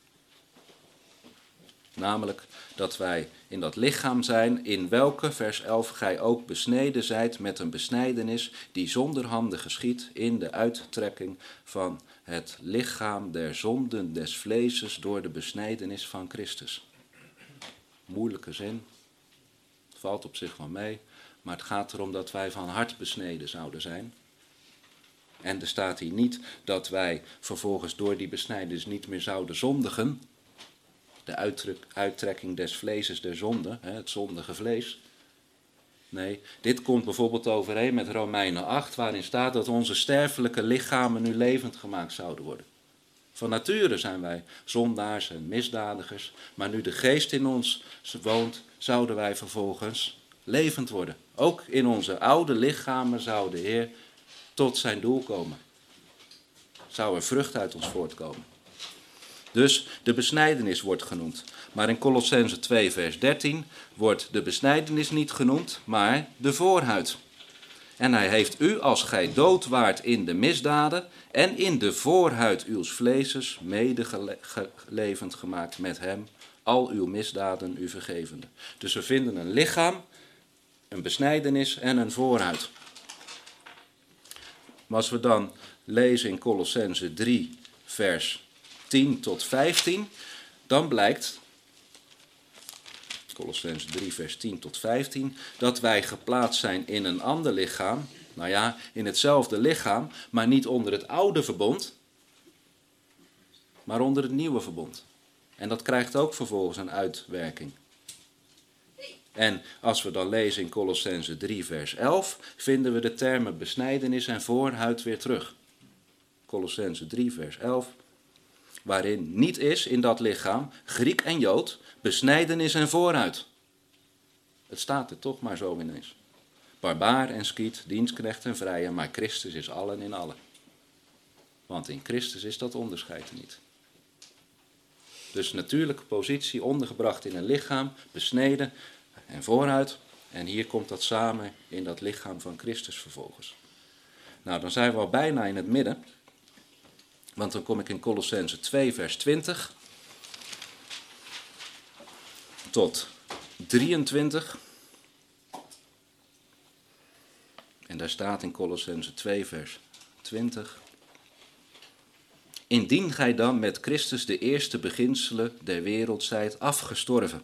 Namelijk dat wij in dat lichaam zijn, in welke, vers elf, gij ook besneden zijt met een besnijdenis die zonder handen geschiet in de uittrekking van het lichaam der zonden des vleeses door de besnijdenis van Christus. Moeilijke zin, valt op zich wel mee, maar het gaat erom dat wij van hart besneden zouden zijn. En er staat hier niet dat wij vervolgens door die besnijdenis niet meer zouden zondigen. De uittrek, uittrekking des vleeses der zonde, het zondige vlees. Nee, dit komt bijvoorbeeld overeen met Romeinen acht, waarin staat dat onze sterfelijke lichamen nu levend gemaakt zouden worden. Van nature zijn wij zondaars en misdadigers, maar nu de geest in ons woont, zouden wij vervolgens levend worden. Ook in onze oude lichamen zou de Heer tot zijn doel komen. Zou er vrucht uit ons voortkomen. Dus de besnijdenis wordt genoemd. Maar in Kolossenzen twee vers dertien wordt de besnijdenis niet genoemd, maar de voorhuid. En hij heeft u, als gij dood waart in de misdaden en in de voorhuid uws vleeses, mede levend gemaakt met hem, al uw misdaden u vergevende. Dus we vinden een lichaam, een besnijdenis en een voorhuid. Maar als we dan lezen in Kolossenzen drie vers tien tot vijftien, dan blijkt, Kolossenzen drie vers tien tot vijftien, dat wij geplaatst zijn in een ander lichaam, nou ja, in hetzelfde lichaam, maar niet onder het oude verbond, maar onder het nieuwe verbond. En dat krijgt ook vervolgens een uitwerking. En als we dan lezen in Kolossenzen drie vers elf, vinden we de termen besnijdenis en voorhuid weer terug. Kolossenzen drie vers elf. Waarin niet is in dat lichaam Griek en Jood, besnijdenis en voorhuid. Het staat er toch maar zo ineens. Barbaar en Skiet, dienstknecht en vrije, maar Christus is allen in allen. Want in Christus is dat onderscheid niet. Dus natuurlijke positie ondergebracht in een lichaam, besneden en voorhuid. En hier komt dat samen in dat lichaam van Christus vervolgens. Nou, dan zijn we al bijna in het midden. Want dan kom ik in Kolossenzen twee vers twintig tot drieëntwintig. En daar staat in Kolossenzen twee vers twintig. Indien gij dan met Christus de eerste beginselen der wereld zijt afgestorven.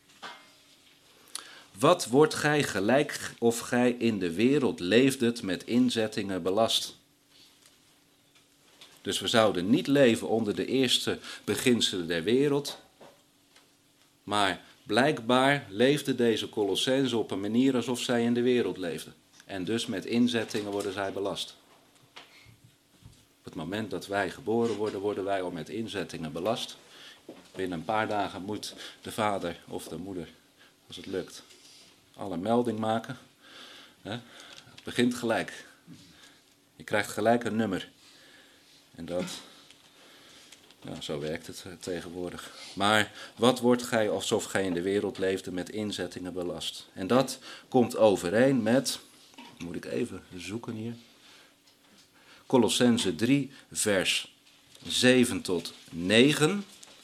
Wat wordt gij gelijk of gij in de wereld leefdet met inzettingen belast? Dus we zouden niet leven onder de eerste beginselen der wereld. Maar blijkbaar leefden deze Kolossenzen op een manier alsof zij in de wereld leefden. En dus met inzettingen worden zij belast. Op het moment dat wij geboren worden, worden wij al met inzettingen belast. Binnen een paar dagen moet de vader of de moeder, als het lukt, alle melding maken. Hè? Het begint gelijk. Je krijgt gelijk een nummer. En dat, ja, zo werkt het tegenwoordig. Maar wat wordt gij alsof gij in de wereld leefde met inzettingen belast? En dat komt overeen met, moet ik even zoeken hier. Kolossenzen drie, vers zeven tot negen.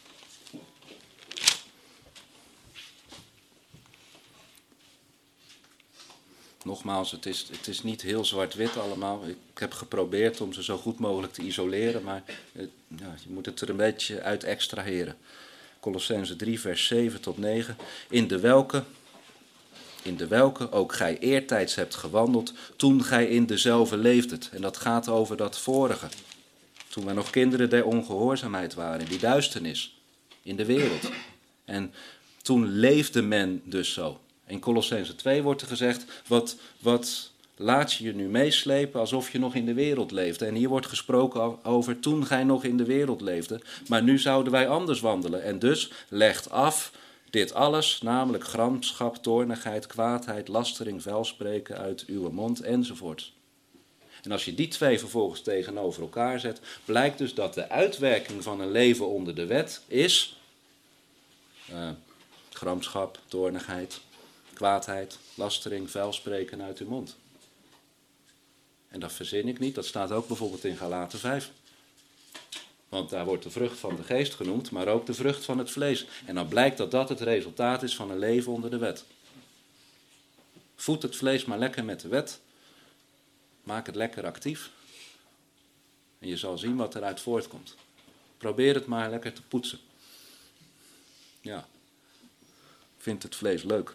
Nogmaals, het is, het is niet heel zwart-wit allemaal. Ik heb geprobeerd om ze zo goed mogelijk te isoleren, maar het, ja, je moet het er een beetje uit extraheren. Kolossenzen drie, vers zeven tot negen. In de welke, in de welke ook gij eertijds hebt gewandeld, toen gij in dezelfde leefdet. En dat gaat over dat vorige. Toen wij nog kinderen der ongehoorzaamheid waren, in die duisternis, in de wereld. En toen leefde men dus zo. In Kolossenzen twee wordt er gezegd, wat, wat laat je je nu meeslepen alsof je nog in de wereld leefde. En hier wordt gesproken over toen gij nog in de wereld leefde, maar nu zouden wij anders wandelen. En dus legt af dit alles, namelijk gramschap, toornigheid, kwaadheid, lastering, vuilspreken uit uw mond enzovoort. En als je die twee vervolgens tegenover elkaar zet, blijkt dus dat de uitwerking van een leven onder de wet is uh, gramschap, toornigheid, kwaadheid, lastering, vuilspreken uit uw mond. En dat verzin ik niet, dat staat ook bijvoorbeeld in Galaten vijf. Want daar wordt de vrucht van de geest genoemd, maar ook de vrucht van het vlees. En dan blijkt dat dat het resultaat is van een leven onder de wet. Voed het vlees maar lekker met de wet. Maak het lekker actief. En je zal zien wat eruit voortkomt. Probeer het maar lekker te poetsen. Ja. Vindt het vlees leuk.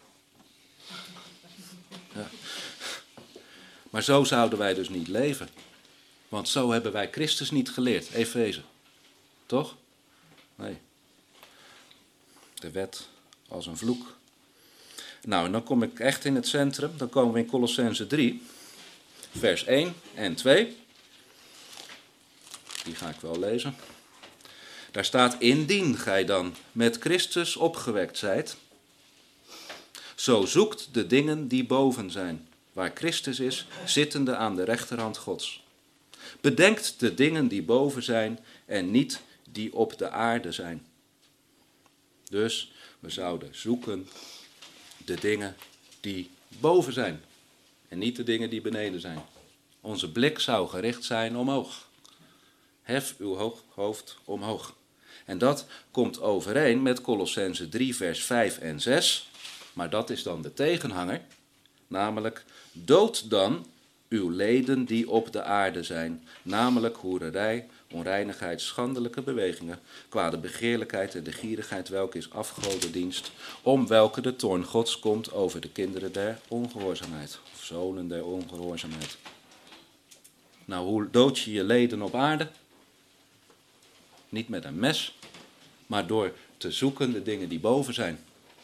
Ja. Maar zo zouden wij dus niet leven. Want zo hebben wij Christus niet geleerd. Efeze. Toch? Nee. De wet als een vloek. Nou, en dan kom ik echt in het centrum. Dan komen we in Kolossenzen drie. Vers één en twee. Die ga ik wel lezen. Daar staat, indien gij dan met Christus opgewekt zijt, zo zoekt de dingen die boven zijn, waar Christus is, zittende aan de rechterhand Gods. Bedenkt de dingen die boven zijn en niet die op de aarde zijn. Dus we zouden zoeken de dingen die boven zijn en niet de dingen die beneden zijn. Onze blik zou gericht zijn omhoog. Hef uw hoofd omhoog. En dat komt overeen met Kolossenzen drie vers vijf en zes. Maar dat is dan de tegenhanger. Namelijk, dood dan uw leden die op de aarde zijn. Namelijk hoererij, onreinigheid, schandelijke bewegingen, kwade begeerlijkheid en de gierigheid, welke is afgodendienst, om welke de toorn Gods komt over de kinderen der ongehoorzaamheid. Of zonen der ongehoorzaamheid. Nou, hoe dood je je leden op aarde? Niet met een mes, maar door te zoeken de dingen die boven zijn.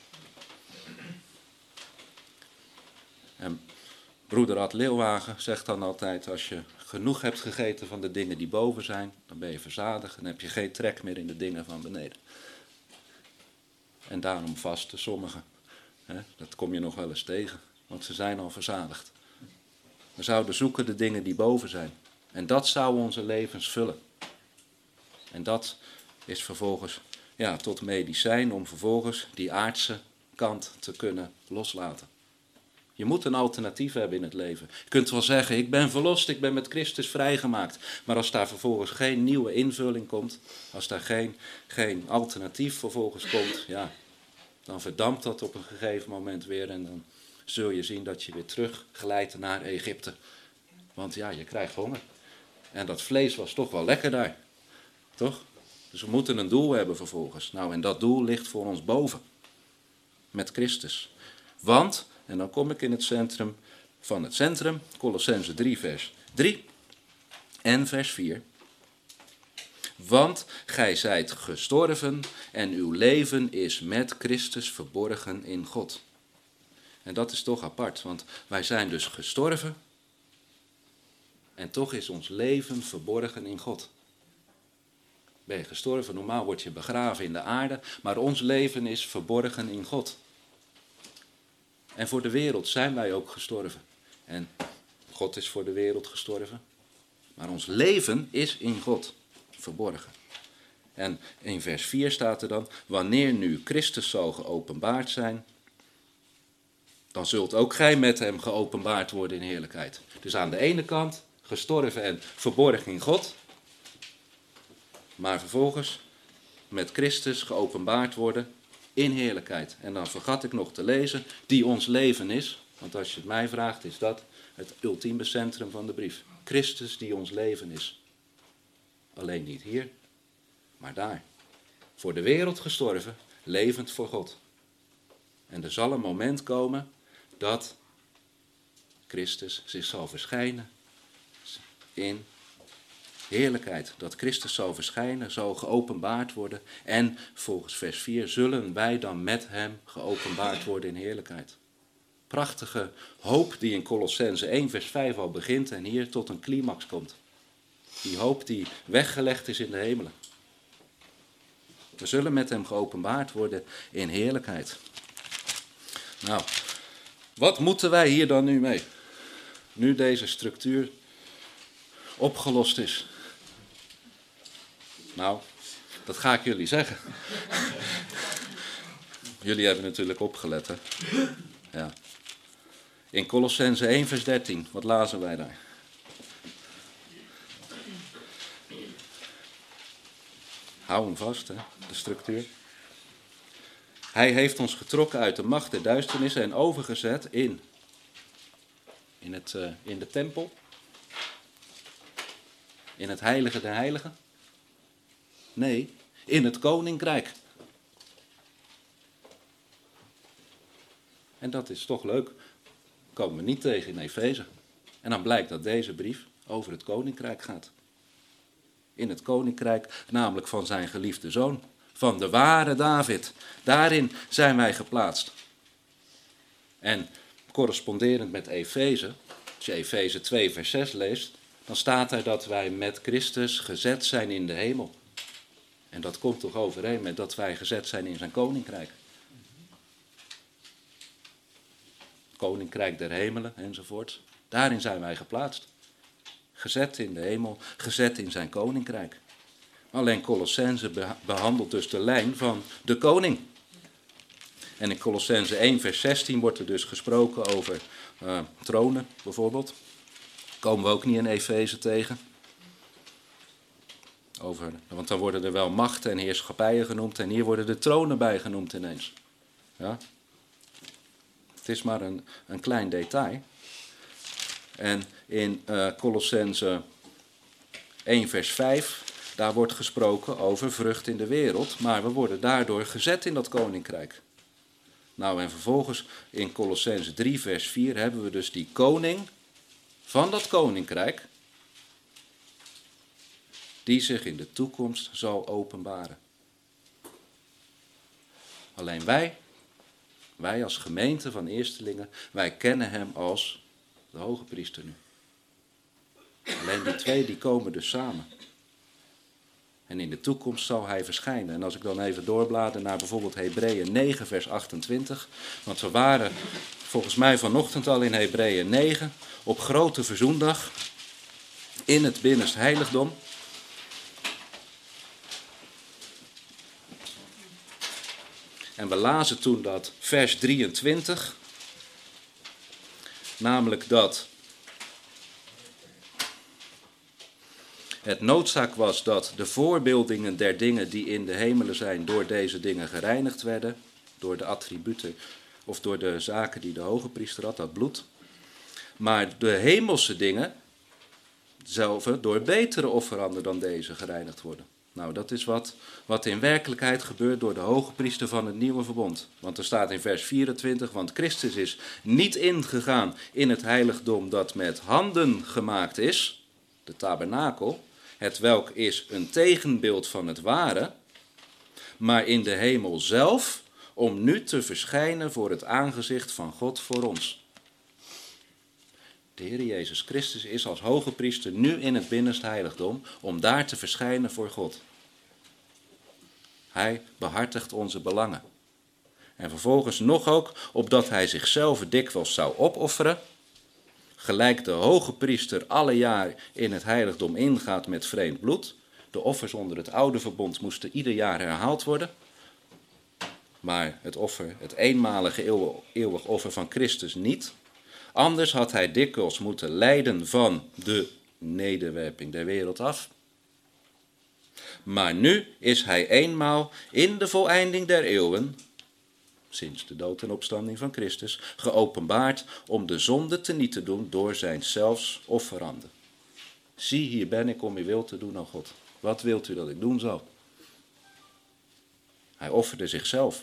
En broeder Ad Leeuwagen zegt dan altijd, als je genoeg hebt gegeten van de dingen die boven zijn, dan ben je verzadigd en heb je geen trek meer in de dingen van beneden. En daarom vasten sommigen. Hè, dat kom je nog wel eens tegen, want ze zijn al verzadigd. We zouden zoeken de dingen die boven zijn. En dat zou onze levens vullen. En dat is vervolgens ja, tot medicijn om vervolgens die aardse kant te kunnen loslaten. Je moet een alternatief hebben in het leven. Je kunt wel zeggen, ik ben verlost, ik ben met Christus vrijgemaakt. Maar als daar vervolgens geen nieuwe invulling komt, als daar geen, geen alternatief vervolgens komt, ja, dan verdampt dat op een gegeven moment weer en dan zul je zien dat je weer terug glijdt naar Egypte. Want ja, je krijgt honger. En dat vlees was toch wel lekker daar. Toch? Dus we moeten een doel hebben vervolgens. Nou, en dat doel ligt voor ons boven. Met Christus. Want, en dan kom ik in het centrum van het centrum, Kolossenzen drie vers drie en vers vier. Want gij zijt gestorven en uw leven is met Christus verborgen in God. En dat is toch apart, want wij zijn dus gestorven en toch is ons leven verborgen in God. Ben je gestorven, normaal word je begraven in de aarde, maar ons leven is verborgen in God. En voor de wereld zijn wij ook gestorven. En God is voor de wereld gestorven. Maar ons leven is in God verborgen. En in vers vier staat er dan, wanneer nu Christus zal geopenbaard zijn, dan zult ook gij met hem geopenbaard worden in heerlijkheid. Dus aan de ene kant gestorven en verborgen in God, maar vervolgens met Christus geopenbaard worden in heerlijkheid. En dan vergat ik nog te lezen, die ons leven is, want als je het mij vraagt is dat het ultieme centrum van de brief. Christus die ons leven is. Alleen niet hier, maar daar. Voor de wereld gestorven, levend voor God. En er zal een moment komen dat Christus zich zal verschijnen in heerlijkheid. Dat Christus zal verschijnen, zal geopenbaard worden. En volgens vers vier zullen wij dan met hem geopenbaard worden in heerlijkheid. Prachtige hoop die in Kolossenzen één vers vijf al begint en hier tot een climax komt. Die hoop die weggelegd is in de hemelen. We zullen met hem geopenbaard worden in heerlijkheid. Nou, wat moeten wij hier dan nu mee? Nu deze structuur opgelost is. Nou, dat ga ik jullie zeggen. Jullie hebben natuurlijk opgelet, hè? Ja. In Kolossenzen één vers dertien, wat lazen wij daar? Hou hem vast, hè, de structuur. Hij heeft ons getrokken uit de macht der duisternis en overgezet in, in, het, uh, in de tempel. In het heilige der heiligen. Nee, in het koninkrijk. En dat is toch leuk. Komen we niet tegen in Efeze. En dan blijkt dat deze brief over het koninkrijk gaat. In het koninkrijk, namelijk van zijn geliefde zoon. Van de ware David. Daarin zijn wij geplaatst. En corresponderend met Efeze, als je Efeze twee vers zes leest, dan staat er dat wij met Christus gezet zijn in de hemel. En dat komt toch overeen met dat wij gezet zijn in zijn koninkrijk. Koninkrijk der hemelen enzovoort. Daarin zijn wij geplaatst. Gezet in de hemel, gezet in zijn koninkrijk. Alleen Kolossenzen behandelt dus de lijn van de koning. En in Kolossenzen één vers zestien wordt er dus gesproken over uh, tronen bijvoorbeeld. Komen we ook niet in Efeze tegen. Over, want dan worden er wel machten en heerschappijen genoemd en hier worden de tronen bij genoemd ineens. Ja? Het is maar een, een klein detail. En in uh, Kolossenzen één vers vijf, daar wordt gesproken over vrucht in de wereld, maar we worden daardoor gezet in dat koninkrijk. Nou en vervolgens in Kolossenzen drie vers vier hebben we dus die koning van dat koninkrijk, die zich in de toekomst zal openbaren. Alleen wij, wij als gemeente van eerstelingen, wij kennen hem als de hoge priester nu. Alleen die twee die komen dus samen. En in de toekomst zal hij verschijnen. En als ik dan even doorblader naar bijvoorbeeld Hebreeën negen vers achtentwintig. Want we waren volgens mij vanochtend al in Hebreeën negen op grote verzoendag in het binnenste heiligdom. En we lazen toen dat vers drieëntwintig, namelijk dat het noodzaak was dat de voorbeeldingen der dingen die in de hemelen zijn door deze dingen gereinigd werden, door de attributen of door de zaken die de hoge priester had, dat bloed. Maar de hemelse dingen zelf door betere offeranden dan deze gereinigd worden. Nou, dat is wat, wat in werkelijkheid gebeurt door de hoge priester van het nieuwe verbond. Want er staat in vers vierentwintig, want Christus is niet ingegaan in het heiligdom dat met handen gemaakt is, de tabernakel, het welk is een tegenbeeld van het ware, maar in de hemel zelf, om nu te verschijnen voor het aangezicht van God voor ons. De Heer Jezus Christus is als hoge priester nu in het binnenste heiligdom om daar te verschijnen voor God. Hij behartigt onze belangen. En vervolgens nog ook, opdat hij zichzelf dikwijls zou opofferen, gelijk de hoge priester alle jaar in het heiligdom ingaat met vreemd bloed. De offers onder het oude verbond moesten ieder jaar herhaald worden. Maar het offer, het eenmalige eeuwig offer van Christus niet. Anders had hij dikwijls moeten lijden van de nederwerping der wereld af. Maar nu is hij eenmaal in de voleinding der eeuwen, sinds de dood en opstanding van Christus, geopenbaard om de zonde teniet te doen door zijn zelfs offeranden. Zie, hier ben ik om uw wil te doen, o God. Wat wilt u dat ik doen zal? Hij offerde zichzelf.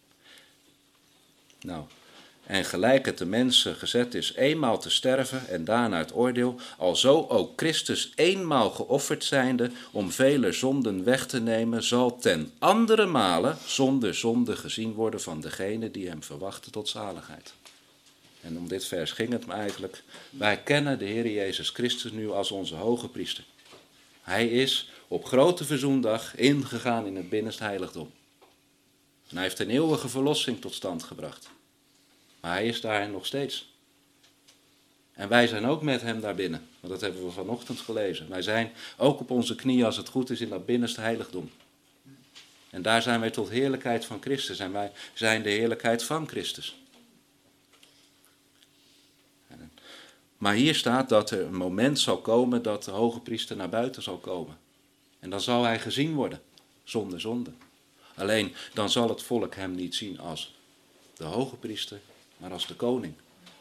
Nou, en gelijk het de mensen gezet is eenmaal te sterven en daarna het oordeel, alzo ook Christus eenmaal geofferd zijnde om vele zonden weg te nemen, zal ten andere male zonder zonde gezien worden van degene die hem verwachten tot zaligheid. En om dit vers ging het me eigenlijk. Wij kennen de Heer Jezus Christus nu als onze hoge priester. Hij is op grote verzoendag ingegaan in het binnenste heiligdom. En hij heeft een eeuwige verlossing tot stand gebracht. Maar hij is daar nog steeds. En wij zijn ook met hem daar binnen. Want dat hebben we vanochtend gelezen. Wij zijn ook op onze knieën als het goed is in dat binnenste heiligdom. En daar zijn wij tot heerlijkheid van Christus. En wij zijn de heerlijkheid van Christus. Maar hier staat dat er een moment zal komen dat de hoge priester naar buiten zal komen. En dan zal hij gezien worden, zonder zonde. Alleen dan zal het volk hem niet zien als de hoge priester, maar als de koning.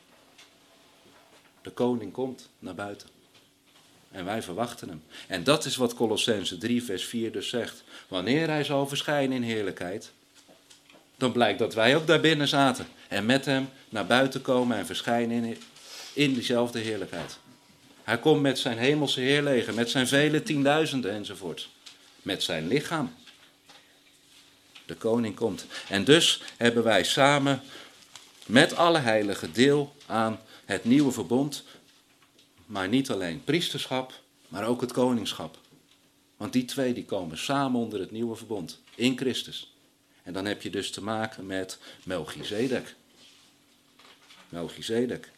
De koning komt naar buiten. En wij verwachten hem. En dat is wat Kolossenzen drie vers vier dus zegt. Wanneer hij zal verschijnen in heerlijkheid, dan blijkt dat wij ook daar binnen zaten. En met hem naar buiten komen en verschijnen in, in diezelfde heerlijkheid. Hij komt met zijn hemelse heerleger, met zijn vele tienduizenden enzovoort. Met zijn lichaam. De koning komt. En dus hebben wij samen met alle heiligen deel aan het nieuwe verbond. Maar niet alleen priesterschap, maar ook het koningschap. Want die twee die komen samen onder het nieuwe verbond. In Christus. En dan heb je dus te maken met Melchizedek. Melchizedek.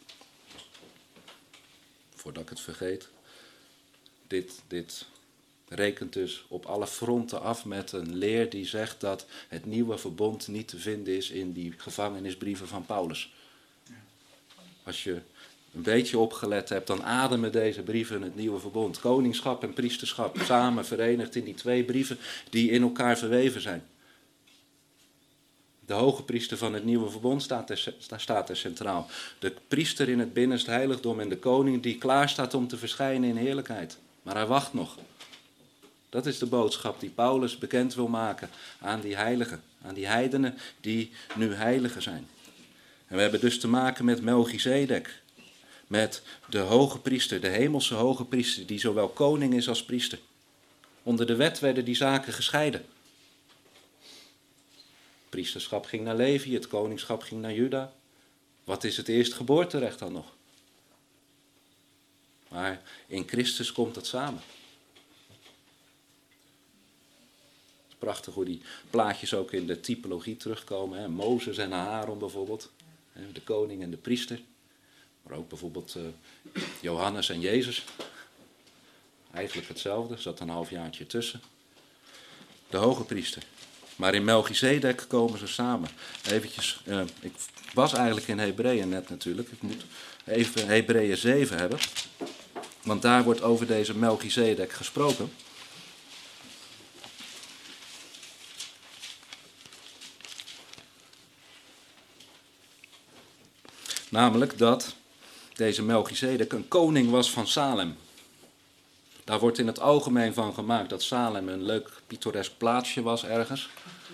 Voordat ik het vergeet. Dit, dit rekent dus op alle fronten af met een leer die zegt dat het nieuwe verbond niet te vinden is in die gevangenisbrieven van Paulus. Als je een beetje opgelet hebt, dan ademen deze brieven het nieuwe verbond. Koningschap en priesterschap samen verenigd in die twee brieven die in elkaar verweven zijn. De hoge priester van het nieuwe verbond staat er, staat er centraal. De priester in het binnenste heiligdom en de koning die klaar staat om te verschijnen in heerlijkheid. Maar hij wacht nog. Dat is de boodschap die Paulus bekend wil maken aan die heiligen, aan die heidenen die nu heiligen zijn. En we hebben dus te maken met Melchizedek, met de hoge priester, de hemelse hoge priester, die zowel koning is als priester. Onder de wet werden die zaken gescheiden. Het priesterschap ging naar Levi, het koningschap ging naar Juda. Wat is het eerstgeboorterecht dan nog? Maar in Christus komt het samen. Het is prachtig hoe die plaatjes ook in de typologie terugkomen. Hè? Mozes en Aaron bijvoorbeeld, hè? De koning en de priester. Maar ook bijvoorbeeld uh, Johannes en Jezus. Eigenlijk hetzelfde, er zat een halfjaartje tussen. De hoge priester. Maar in Melchizedek komen ze samen. Eventjes, uh, ik was eigenlijk in Hebreeën net natuurlijk. Ik moet even Hebreeën zeven hebben. Want daar wordt over deze Melchizedek gesproken. Namelijk dat deze Melchizedek een koning was van Salem. Daar wordt in het algemeen van gemaakt dat Salem een leuk pittoresk plaatsje was ergens.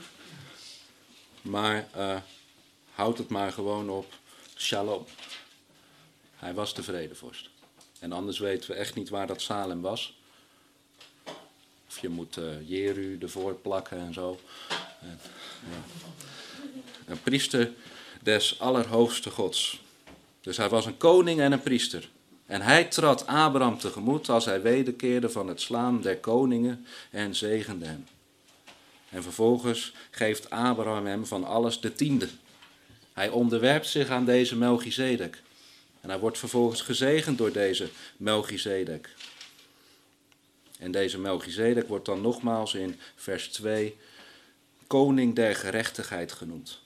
Maar uh, houd het maar gewoon op Shalom. Hij was de vredevorst. En anders weten we echt niet waar dat Salem was. Of je moet uh, Jeru ervoor plakken en zo. En, ja. Een priester des Allerhoogste Gods. Dus hij was een koning en een priester. En hij trad Abraham tegemoet als hij wederkeerde van het slaan der koningen en zegende hem. En vervolgens geeft Abraham hem van alles de tiende. Hij onderwerpt zich aan deze Melchizedek. En hij wordt vervolgens gezegend door deze Melchizedek. En deze Melchizedek wordt dan nogmaals in vers twee koning der gerechtigheid genoemd.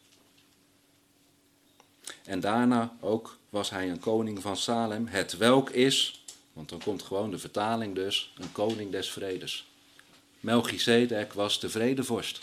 En daarna ook was hij een koning van Salem, het welk is, want dan komt gewoon de vertaling dus, een koning des vredes. Melchizedek was de vredevorst.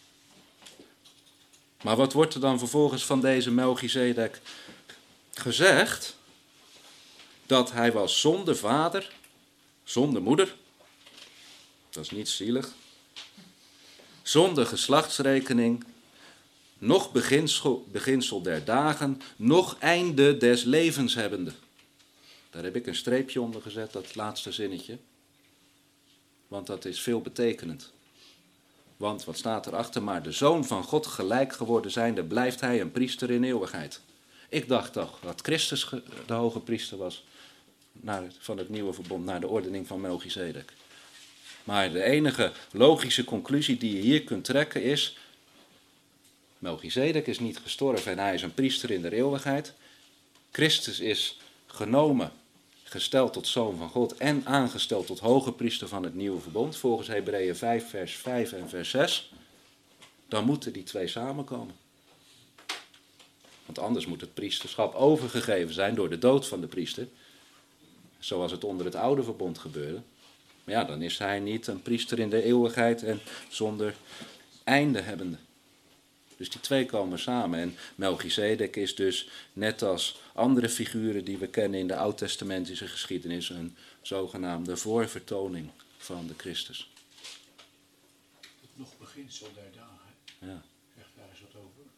Maar wat wordt er dan vervolgens van deze Melchizedek gezegd? Dat hij was zonder vader, zonder moeder, dat is niet zielig, zonder geslachtsrekening, nog beginsel, beginsel der dagen, nog einde des levens hebbende. Daar heb ik een streepje onder gezet, dat laatste zinnetje. Want dat is veelbetekenend. Want wat staat erachter? Maar de zoon van God gelijk geworden zijnde, blijft hij een priester in eeuwigheid. Ik dacht toch dat Christus de hoge priester was naar het, van het nieuwe verbond, naar de ordening van Melchizedek. Maar de enige logische conclusie die je hier kunt trekken is, Melchizedek is niet gestorven en hij is een priester in de eeuwigheid. Christus is genomen, gesteld tot zoon van God en aangesteld tot hoge priester van het nieuwe verbond, volgens Hebreeën vijf, vers vijf en vers zes. Dan moeten die twee samenkomen. Want anders moet het priesterschap overgegeven zijn door de dood van de priester, zoals het onder het oude verbond gebeurde. Maar ja, dan is hij niet een priester in de eeuwigheid en zonder einde hebbende. Dus die twee komen samen. En Melchizedek is dus, net als andere figuren die we kennen in de oud-testamentische geschiedenis, een zogenaamde voorvertoning van de Christus. Het nog beginsel der dagen. Ja. Zegt daar eens wat over.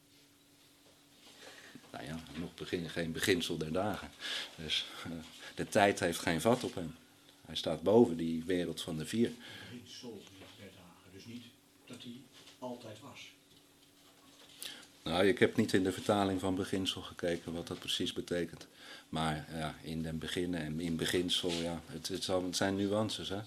Nou ja, nog begin, geen beginsel der dagen. Dus uh, de tijd heeft geen vat op hem. Hij staat boven die wereld van de vier. Beginsel der dagen. Dus niet dat hij altijd was. Nou, ik heb niet in de vertaling van beginsel gekeken wat dat precies betekent. Maar ja, in den beginnen en in beginsel, ja, het, het, zal, het zijn nuances, hè. Ja.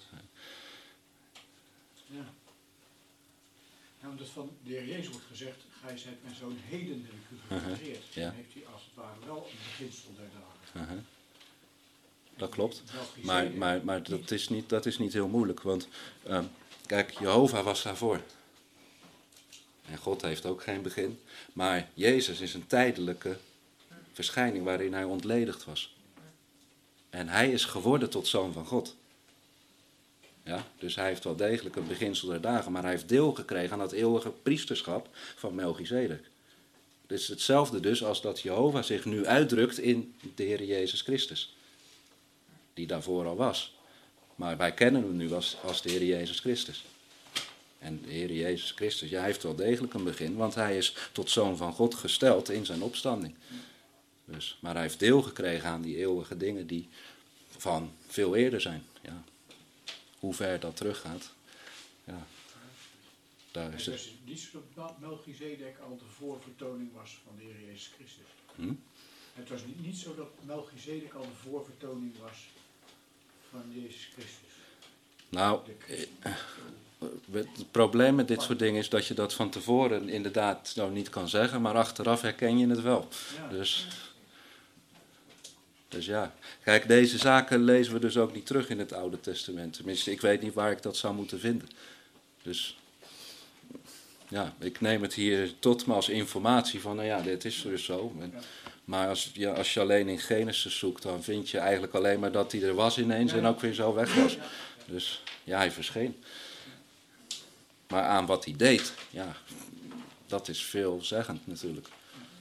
Ja, omdat van de Heer Jezus wordt gezegd, gij zijt mijn zoon, heden heb ik u gecreëerd. Uh-huh, ja. Dan heeft hij als het ware wel een beginsel der dagen. Uh-huh. Dat klopt. Maar, maar, maar dat, is niet, dat is niet heel moeilijk, want uh, kijk, Jehovah was daarvoor. En God heeft ook geen begin. Maar Jezus is een tijdelijke verschijning waarin hij ontledigd was. En hij is geworden tot zoon van God. Ja, dus hij heeft wel degelijk een beginsel der dagen, maar hij heeft deel gekregen aan dat eeuwige priesterschap van Melchizedek. Het is hetzelfde dus als dat Jehovah zich nu uitdrukt in de Heer Jezus Christus. Die daarvoor al was. Maar wij kennen hem nu als, als de Heer Jezus Christus. En de Heer Jezus Christus, ja, hij heeft wel degelijk een begin, want hij is tot zoon van God gesteld in zijn opstanding. Dus, maar hij heeft deel gekregen aan die eeuwige dingen die van veel eerder zijn. Ja. Hoe ver dat teruggaat, ja, daar is het. het. Het is niet zo dat Melchizedek al de voorvertoning was van de Heer Jezus Christus. Hm? Het was niet zo dat Melchizedek al de voorvertoning was van Jezus Christus. Nou, het probleem met dit soort dingen is dat je dat van tevoren inderdaad nou niet kan zeggen, maar achteraf herken je het wel. Ja. Dus, dus ja, kijk, deze zaken lezen we dus ook niet terug in het Oude Testament. Tenminste, ik weet niet waar ik dat zou moeten vinden. Dus ja, ik neem het hier tot me als informatie van, nou ja, dit is dus zo. Maar als je, als je alleen in Genesis zoekt, dan vind je eigenlijk alleen maar dat hij er was ineens en ook weer zo weg was. Dus ja, hij verscheen. Maar aan wat hij deed, ja, dat is veelzeggend natuurlijk.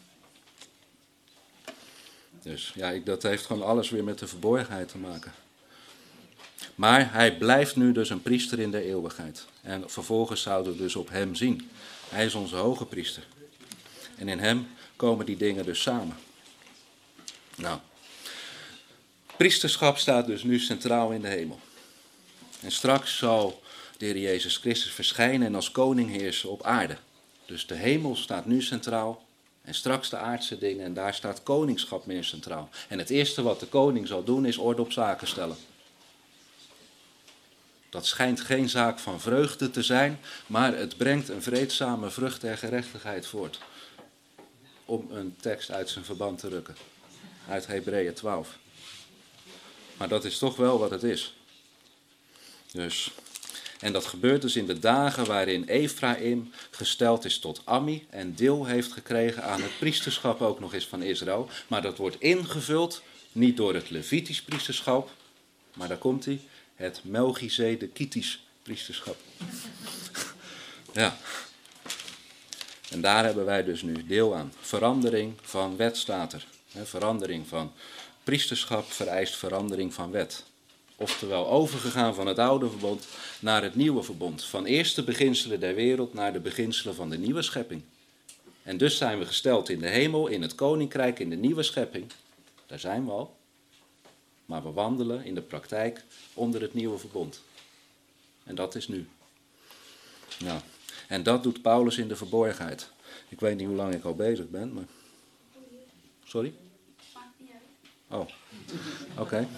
Dus ja, ik, dat heeft gewoon alles weer met de verborgenheid te maken. Maar hij blijft nu dus een priester in de eeuwigheid. En vervolgens zouden we dus op hem zien. Hij is onze hoge priester. En in hem komen die dingen dus samen. Nou, priesterschap staat dus nu centraal in de hemel. En straks zal de Heer Jezus Christus verschijnen en als koning heersen op aarde. Dus de hemel staat nu centraal en straks de aardse dingen en daar staat koningschap meer centraal. En het eerste wat de koning zal doen is orde op zaken stellen. Dat schijnt geen zaak van vreugde te zijn, maar het brengt een vreedzame vrucht der gerechtigheid voort. Om een tekst uit zijn verband te rukken. Uit Hebreeën twaalf. Maar dat is toch wel wat het is. Dus, en dat gebeurt dus in de dagen waarin Ephraim gesteld is tot Ammi en deel heeft gekregen aan het priesterschap ook nog eens van Israël. Maar dat wordt ingevuld niet door het Levitisch priesterschap, maar daar komt hij, het Melchizedekitisch priesterschap. Ja. En daar hebben wij dus nu deel aan. Verandering van wet staat er. Verandering van priesterschap vereist verandering van wet. Oftewel overgegaan van het oude verbond naar het nieuwe verbond. Van eerste beginselen der wereld naar de beginselen van de nieuwe schepping. En dus zijn we gesteld in de hemel, in het koninkrijk, in de nieuwe schepping. Daar zijn we al. Maar we wandelen in de praktijk onder het nieuwe verbond. En dat is nu. Nou, en dat doet Paulus in de verborgenheid. Ik weet niet hoe lang ik al bezig ben, maar... Sorry? Oh, oké. Okay.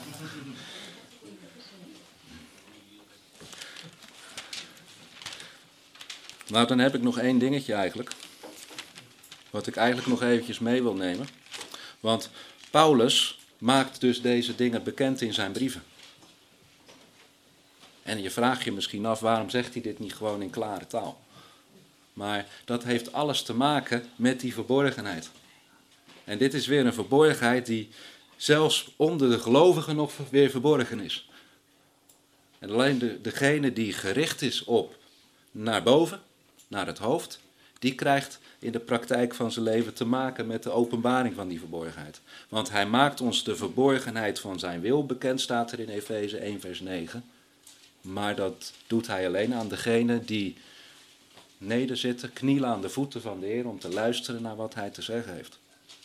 Nou, dan heb ik nog één dingetje eigenlijk. Wat ik eigenlijk nog eventjes mee wil nemen. Want Paulus maakt dus deze dingen bekend in zijn brieven. En je vraagt je misschien af, waarom zegt hij dit niet gewoon in klare taal? Maar dat heeft alles te maken met die verborgenheid. En dit is weer een verborgenheid die zelfs onder de gelovigen nog weer verborgen is. En alleen de, degene die gericht is op naar boven, naar het hoofd, die krijgt in de praktijk van zijn leven te maken met de openbaring van die verborgenheid. Want hij maakt ons de verborgenheid van zijn wil bekend, staat er in Efeze één vers negen. Maar dat doet hij alleen aan degene die nederzitten, knielen aan de voeten van de Heer om te luisteren naar wat hij te zeggen heeft.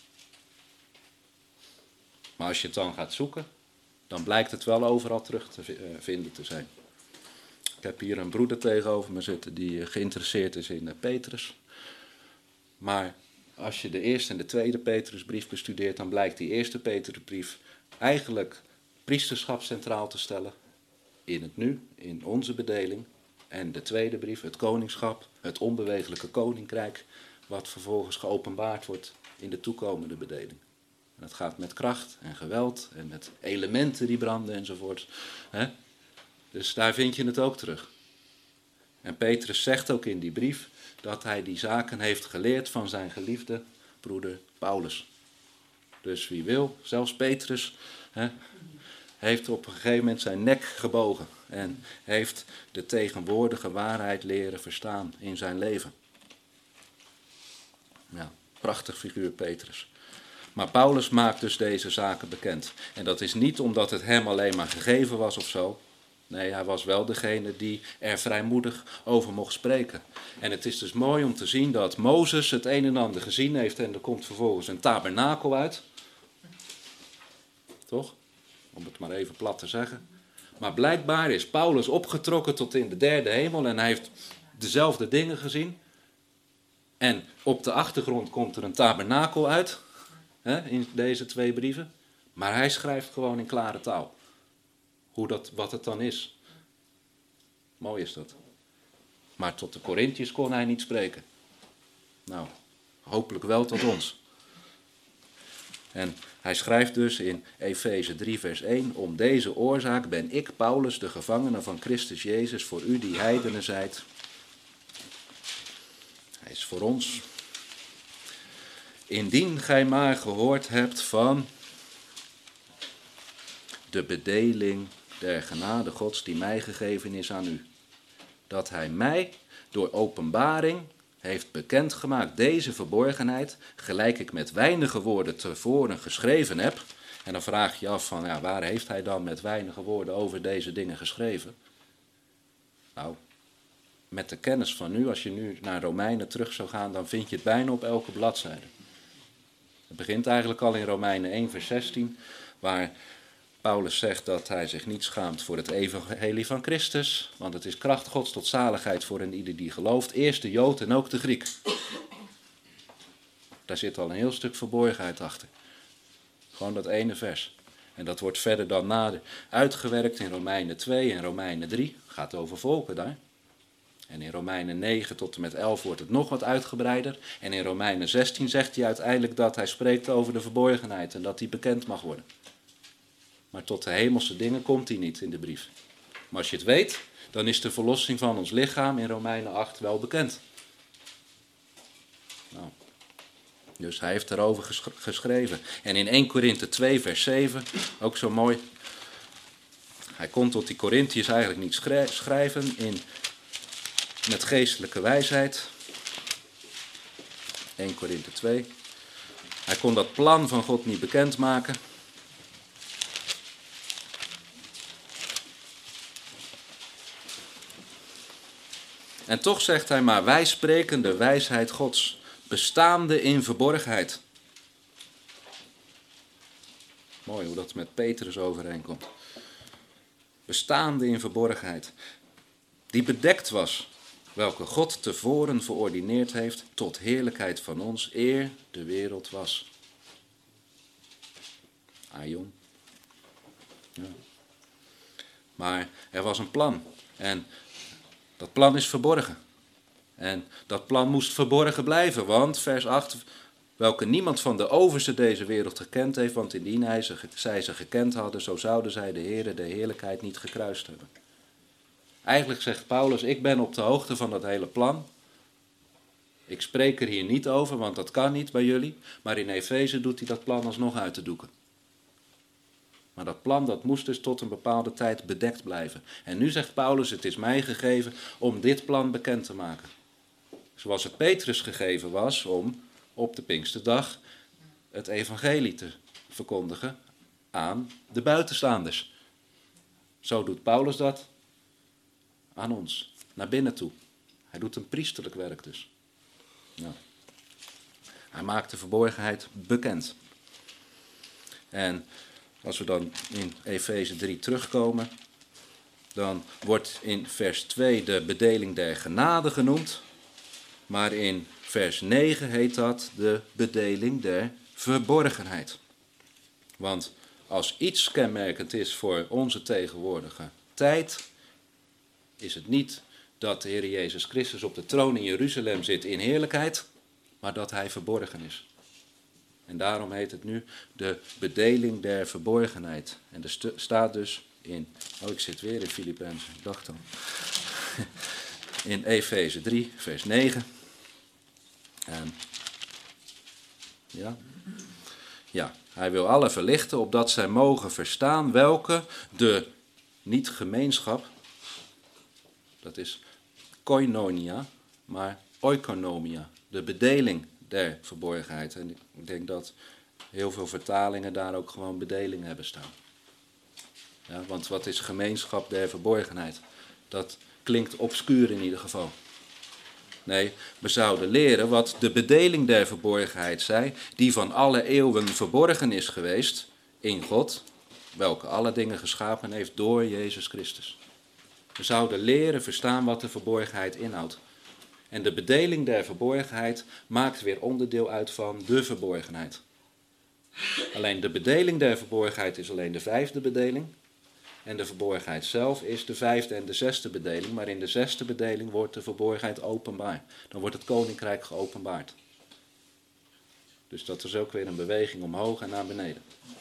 Maar als je het dan gaat zoeken, dan blijkt het wel overal terug te vinden te zijn. Ik heb hier een broeder tegenover me zitten die geïnteresseerd is in Petrus. Maar als je de eerste en de tweede Petrusbrief bestudeert, dan blijkt die eerste Petrusbrief eigenlijk priesterschap centraal te stellen. In het nu, in onze bedeling. En de tweede brief, het koningschap, het onbewegelijke koninkrijk, wat vervolgens geopenbaard wordt in de toekomende bedeling. En dat gaat met kracht en geweld en met elementen die branden enzovoort. He? Dus daar vind je het ook terug. En Petrus zegt ook in die brief dat hij die zaken heeft geleerd van zijn geliefde broeder Paulus. Dus wie wil, zelfs Petrus, he, heeft op een gegeven moment zijn nek gebogen en heeft de tegenwoordige waarheid leren verstaan in zijn leven. Ja, prachtig figuur Petrus. Maar Paulus maakt dus deze zaken bekend. En dat is niet omdat het hem alleen maar gegeven was of zo. Nee, hij was wel degene die er vrijmoedig over mocht spreken. En het is dus mooi om te zien dat Mozes het een en ander gezien heeft en er komt vervolgens een tabernakel uit. Toch? Om het maar even plat te zeggen. Maar blijkbaar is Paulus opgetrokken tot in de derde hemel en hij heeft dezelfde dingen gezien. En op de achtergrond komt er een tabernakel uit, hè, in deze twee brieven. Maar hij schrijft gewoon in klare taal. Hoe dat, wat het dan is. Mooi is dat. Maar tot de Korinthiërs kon hij niet spreken. Nou, hopelijk wel tot ons. En hij schrijft dus in Efeze drie vers één, om deze oorzaak ben ik, Paulus, de gevangene van Christus Jezus, voor u die heidenen zijt. Hij is voor ons. Indien gij maar gehoord hebt van de bedeling der genade Gods die mij gegeven is aan u. Dat hij mij door openbaring heeft bekendgemaakt deze verborgenheid, gelijk ik met weinige woorden tevoren geschreven heb. En dan vraag je je af van, ja, waar heeft hij dan met weinige woorden over deze dingen geschreven? Nou, met de kennis van nu, als je nu naar Romeinen terug zou gaan, dan vind je het bijna op elke bladzijde. Het begint eigenlijk al in Romeinen één vers zestien, waar Paulus zegt dat hij zich niet schaamt voor het evangelie van Christus, want het is kracht Gods tot zaligheid voor een ieder die gelooft, eerst de Jood en ook de Griek. Daar zit al een heel stuk verborgenheid achter. Gewoon dat ene vers. En dat wordt verder dan nader uitgewerkt in Romeinen twee en Romeinen drie. Gaat over volken daar. En in Romeinen negen tot en met elf wordt het nog wat uitgebreider. En in Romeinen zestien zegt hij uiteindelijk dat hij spreekt over de verborgenheid en dat die bekend mag worden. Maar tot de hemelse dingen komt hij niet in de brief. Maar als je het weet, dan is de verlossing van ons lichaam in Romeinen acht wel bekend. Nou, dus hij heeft daarover gesch- geschreven. En in eerste Korinthe twee vers zeven, ook zo mooi. Hij kon tot die Korinthiërs eigenlijk niet schrij- schrijven in, met geestelijke wijsheid. eerste Korinthe twee. Hij kon dat plan van God niet bekendmaken. En toch zegt hij maar, wij spreken de wijsheid Gods, bestaande in verborgenheid. Mooi hoe dat met Petrus overeenkomt. Bestaande in verborgenheid. Die bedekt was, welke God tevoren verordineerd heeft tot heerlijkheid van ons, eer de wereld was. Aion. Ja. Maar er was een plan en dat plan is verborgen. En dat plan moest verborgen blijven, want vers acht, welke niemand van de oversten deze wereld gekend heeft, want indien hij ze, zij ze gekend hadden, zo zouden zij de Heere, de heerlijkheid, niet gekruist hebben. Eigenlijk zegt Paulus, ik ben op de hoogte van dat hele plan. Ik spreek er hier niet over, want dat kan niet bij jullie. Maar in Efeze doet hij dat plan alsnog uit te doeken. Maar dat plan dat moest dus tot een bepaalde tijd bedekt blijven. En nu zegt Paulus, het is mij gegeven om dit plan bekend te maken. Zoals het Petrus gegeven was om op de Pinksterdag het evangelie te verkondigen aan de buitenstaanders. Zo doet Paulus dat aan ons, naar binnen toe. Hij doet een priesterlijk werk dus. Ja. Hij maakt de verborgenheid bekend. En als we dan in Efeze drie terugkomen, dan wordt in vers twee de bedeling der genade genoemd, maar in vers negen heet dat de bedeling der verborgenheid. Want als iets kenmerkend is voor onze tegenwoordige tijd, is het niet dat de Heer Jezus Christus op de troon in Jeruzalem zit in heerlijkheid, maar dat hij verborgen is. En daarom heet het nu de bedeling der verborgenheid. En er st- staat dus in, oh ik zit weer in Filippenzen, ik dacht al. In Efeze drie, vers negen. En, ja. ja, hij wil alle verlichten, opdat zij mogen verstaan welke de, niet gemeenschap, dat is koinonia, maar oikonomia, de bedeling der verborgenheid. En ik denk dat heel veel vertalingen daar ook gewoon bedeling hebben staan. Ja, want wat is gemeenschap der verborgenheid? Dat klinkt obscuur in ieder geval. Nee, we zouden leren wat de bedeling der verborgenheid zij, die van alle eeuwen verborgen is geweest in God, welke alle dingen geschapen heeft door Jezus Christus. We zouden leren verstaan wat de verborgenheid inhoudt. En de bedeling der verborgenheid maakt weer onderdeel uit van de verborgenheid. Alleen de bedeling der verborgenheid is alleen de vijfde bedeling. En de verborgenheid zelf is de vijfde en de zesde bedeling. Maar in de zesde bedeling wordt de verborgenheid openbaar. Dan wordt het koninkrijk geopenbaard. Dus dat is ook weer een beweging omhoog en naar beneden.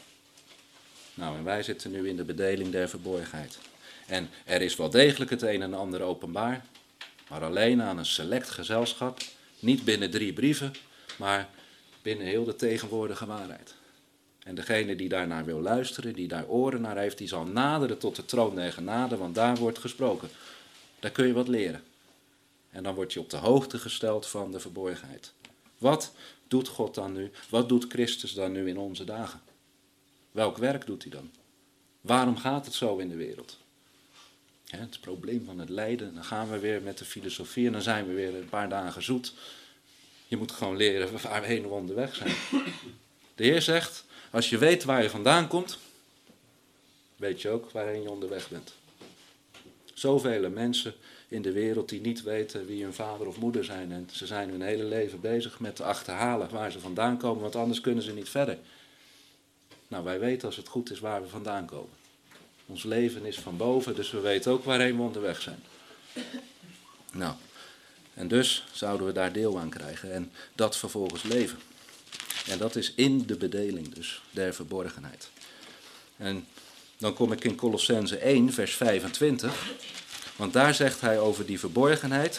Nou, en wij zitten nu in de bedeling der verborgenheid. En er is wel degelijk het een en ander openbaar. Maar alleen aan een select gezelschap. Niet binnen drie brieven, maar binnen heel de tegenwoordige waarheid. En degene die daarnaar wil luisteren, die daar oren naar heeft, die zal naderen tot de troon der genade, want daar wordt gesproken. Daar kun je wat leren. En dan word je op de hoogte gesteld van de verborgenheid. Wat doet God dan nu? Wat doet Christus dan nu in onze dagen? Welk werk doet hij dan? Waarom gaat het zo in de wereld? Ja, het probleem van het lijden, dan gaan we weer met de filosofie en dan zijn we weer een paar dagen zoet. Je moet gewoon leren waar we heen onderweg zijn. De Heer zegt, als je weet waar je vandaan komt, weet je ook waarheen je onderweg bent. Zoveel mensen in de wereld die niet weten wie hun vader of moeder zijn. En ze zijn hun hele leven bezig met te achterhalen waar ze vandaan komen, want anders kunnen ze niet verder. Nou, wij weten als het goed is waar we vandaan komen. Ons leven is van boven, dus we weten ook waarheen we onderweg zijn. Nou, en dus zouden we daar deel aan krijgen en dat vervolgens leven. En dat is in de bedeling dus, der verborgenheid. En dan kom ik in Kolossenzen één, vers vijfentwintig. Want daar zegt hij over die verborgenheid.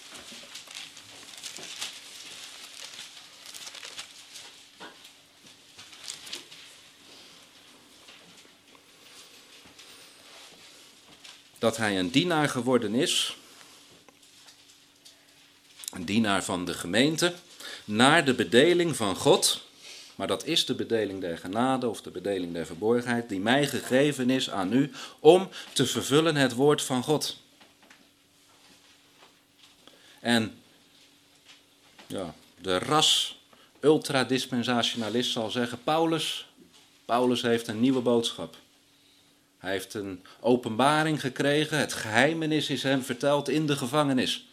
Dat hij een dienaar geworden is. Een dienaar van de gemeente. Naar de bedeling van God. Maar dat is de bedeling der genade of de bedeling der verborgenheid. Die mij gegeven is aan u om te vervullen het woord van God. En ja, de ras ultradispensationalist zal zeggen, Paulus, Paulus heeft een nieuwe boodschap. Hij heeft een openbaring gekregen, het geheimenis is hem verteld in de gevangenis.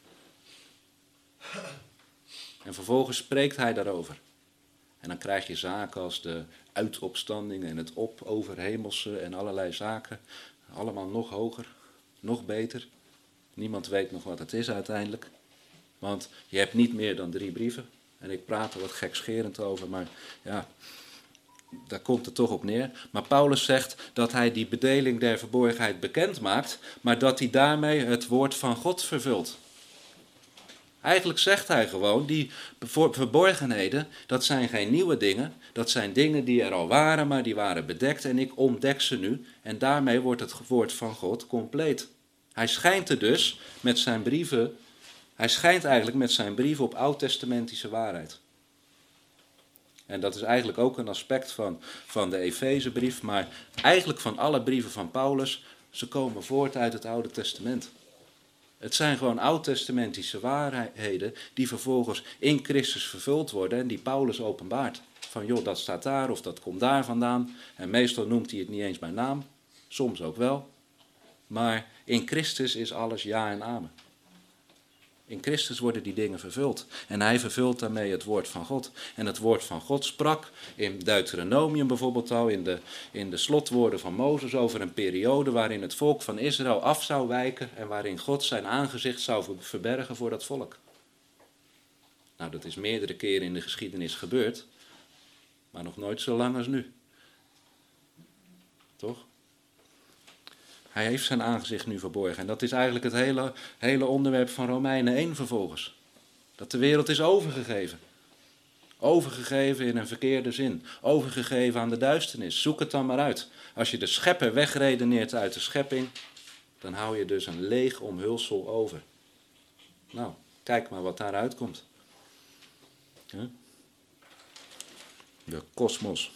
En vervolgens spreekt hij daarover. En dan krijg je zaken als de uitopstanding en het op over hemelse en allerlei zaken. Allemaal nog hoger, nog beter. Niemand weet nog wat het is uiteindelijk. Want je hebt niet meer dan drie brieven. En ik praat er wat gekscherend over, maar ja, daar komt het toch op neer. Maar Paulus zegt dat hij die bedeling der verborgenheid bekend maakt, maar dat hij daarmee het woord van God vervult. Eigenlijk zegt hij gewoon, die verborgenheden, dat zijn geen nieuwe dingen. Dat zijn dingen die er al waren, maar die waren bedekt en ik ontdek ze nu. En daarmee wordt het woord van God compleet. Hij schijnt er dus met zijn brieven, hij schijnt eigenlijk met zijn brieven op oud-testamentische waarheid. En dat is eigenlijk ook een aspect van, van de Efezebrief, maar eigenlijk van alle brieven van Paulus, ze komen voort uit het Oude Testament. Het zijn gewoon oud-testamentische waarheden die vervolgens in Christus vervuld worden en die Paulus openbaart. Van joh, dat staat daar of dat komt daar vandaan. En meestal noemt hij het niet eens bij naam, soms ook wel. Maar in Christus is alles ja en amen. In Christus worden die dingen vervuld. En hij vervult daarmee het woord van God. En het woord van God sprak in Deuteronomium bijvoorbeeld al, in de, in de slotwoorden van Mozes, over een periode waarin het volk van Israël af zou wijken en waarin God zijn aangezicht zou verbergen voor dat volk. Nou, dat is meerdere keren in de geschiedenis gebeurd, maar nog nooit zo lang als nu. Toch? Hij heeft zijn aangezicht nu verborgen. En dat is eigenlijk het hele, hele onderwerp van Romeinen één vervolgens. Dat de wereld is overgegeven. Overgegeven in een verkeerde zin. Overgegeven aan de duisternis. Zoek het dan maar uit. Als je de schepper wegredeneert uit de schepping, dan hou je dus een leeg omhulsel over. Nou, kijk maar wat daaruit komt. De kosmos.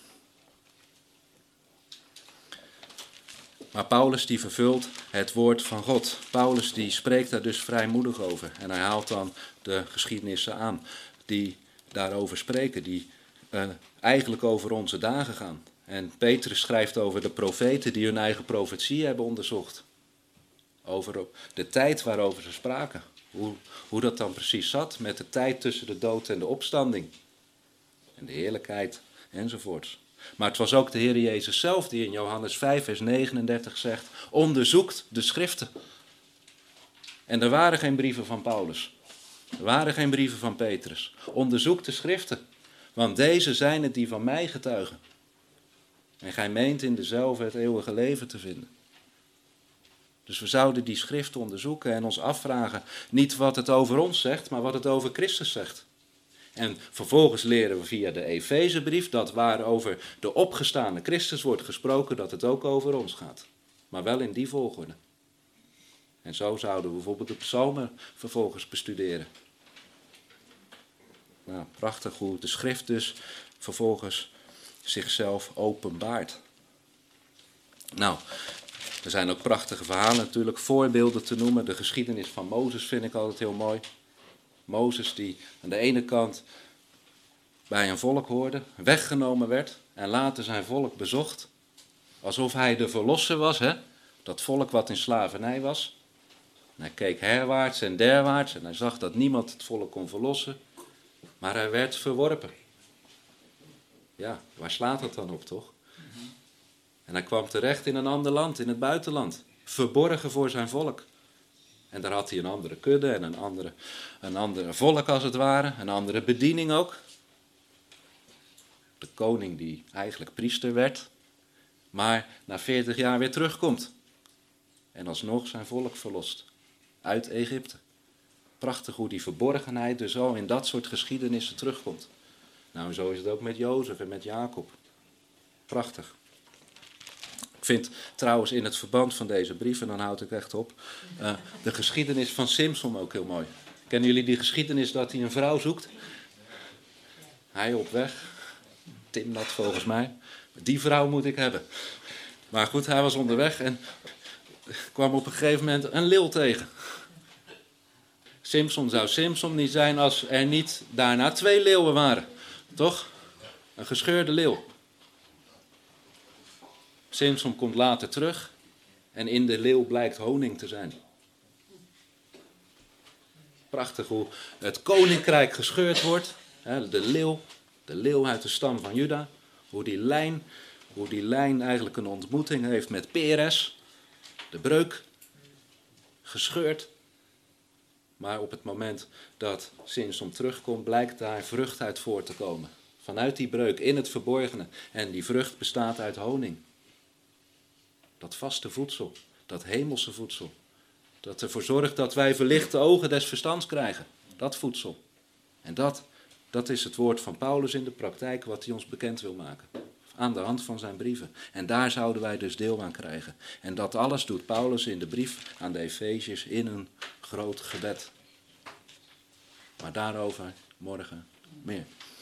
Maar Paulus die vervult het woord van God. Paulus die spreekt daar dus vrijmoedig over. En hij haalt dan de geschiedenissen aan die daarover spreken. Die uh, eigenlijk over onze dagen gaan. En Petrus schrijft over de profeten die hun eigen profetie hebben onderzocht. Over de tijd waarover ze spraken. Hoe, hoe dat dan precies zat met de tijd tussen de dood en de opstanding. En de heerlijkheid enzovoorts. Maar het was ook de Heer Jezus zelf die in Johannes vijf vers negenendertig zegt, onderzoekt de schriften. En er waren geen brieven van Paulus. Er waren geen brieven van Petrus. Onderzoek de schriften, want deze zijn het die van mij getuigen. En gij meent in dezelfde het eeuwige leven te vinden. Dus we zouden die schriften onderzoeken en ons afvragen, niet wat het over ons zegt, maar wat het over Christus zegt. En vervolgens leren we via de Efezebrief dat waar over de opgestane Christus wordt gesproken, dat het ook over ons gaat. Maar wel in die volgorde. En zo zouden we bijvoorbeeld de psalmen vervolgens bestuderen. Nou, prachtig hoe de schrift dus vervolgens zichzelf openbaart. Nou, er zijn ook prachtige verhalen natuurlijk, voorbeelden te noemen. De geschiedenis van Mozes vind ik altijd heel mooi. Mozes die aan de ene kant bij een volk hoorde, weggenomen werd en later zijn volk bezocht. Alsof hij de verlosser was, hè? Dat volk wat in slavernij was. En hij keek herwaarts en derwaarts en hij zag dat niemand het volk kon verlossen. Maar hij werd verworpen. Ja, waar slaat dat dan op, toch? En hij kwam terecht in een ander land, in het buitenland. Verborgen voor zijn volk. En daar had hij een andere kudde en een andere, een andere volk als het ware. Een andere bediening ook. De koning die eigenlijk priester werd. Maar na veertig jaar weer terugkomt. En alsnog zijn volk verlost. Uit Egypte. Prachtig hoe die verborgenheid dus zo in dat soort geschiedenissen terugkomt. Nou, zo is het ook met Jozef en met Jacob. Prachtig. Ik vind trouwens in het verband van deze brief, en dan houd ik echt op, uh, de geschiedenis van Simson ook heel mooi. Kennen jullie die geschiedenis dat hij een vrouw zoekt? Hij op weg. Timnat volgens mij. Die vrouw moet ik hebben. Maar goed, hij was onderweg en kwam op een gegeven moment een leeuw tegen. Simson zou Simson niet zijn als er niet daarna twee leeuwen waren. Toch? Een gescheurde leeuw. Simson komt later terug en in de leeuw blijkt honing te zijn. Prachtig hoe het koninkrijk gescheurd wordt. De leeuw, de leeuw uit de stam van Juda. Hoe die lijn, hoe die lijn eigenlijk een ontmoeting heeft met Peres. De breuk. Gescheurd. Maar op het moment dat Simson terugkomt, blijkt daar vrucht uit voort te komen. Vanuit die breuk in het verborgene. En die vrucht bestaat uit honing. Dat vaste voedsel, dat hemelse voedsel. Dat ervoor zorgt dat wij verlichte ogen des verstands krijgen. Dat voedsel. En dat, dat is het woord van Paulus in de praktijk wat hij ons bekend wil maken. Aan de hand van zijn brieven. En daar zouden wij dus deel aan krijgen. En dat alles doet Paulus in de brief aan de Efeziërs in een groot gebed. Maar daarover morgen meer.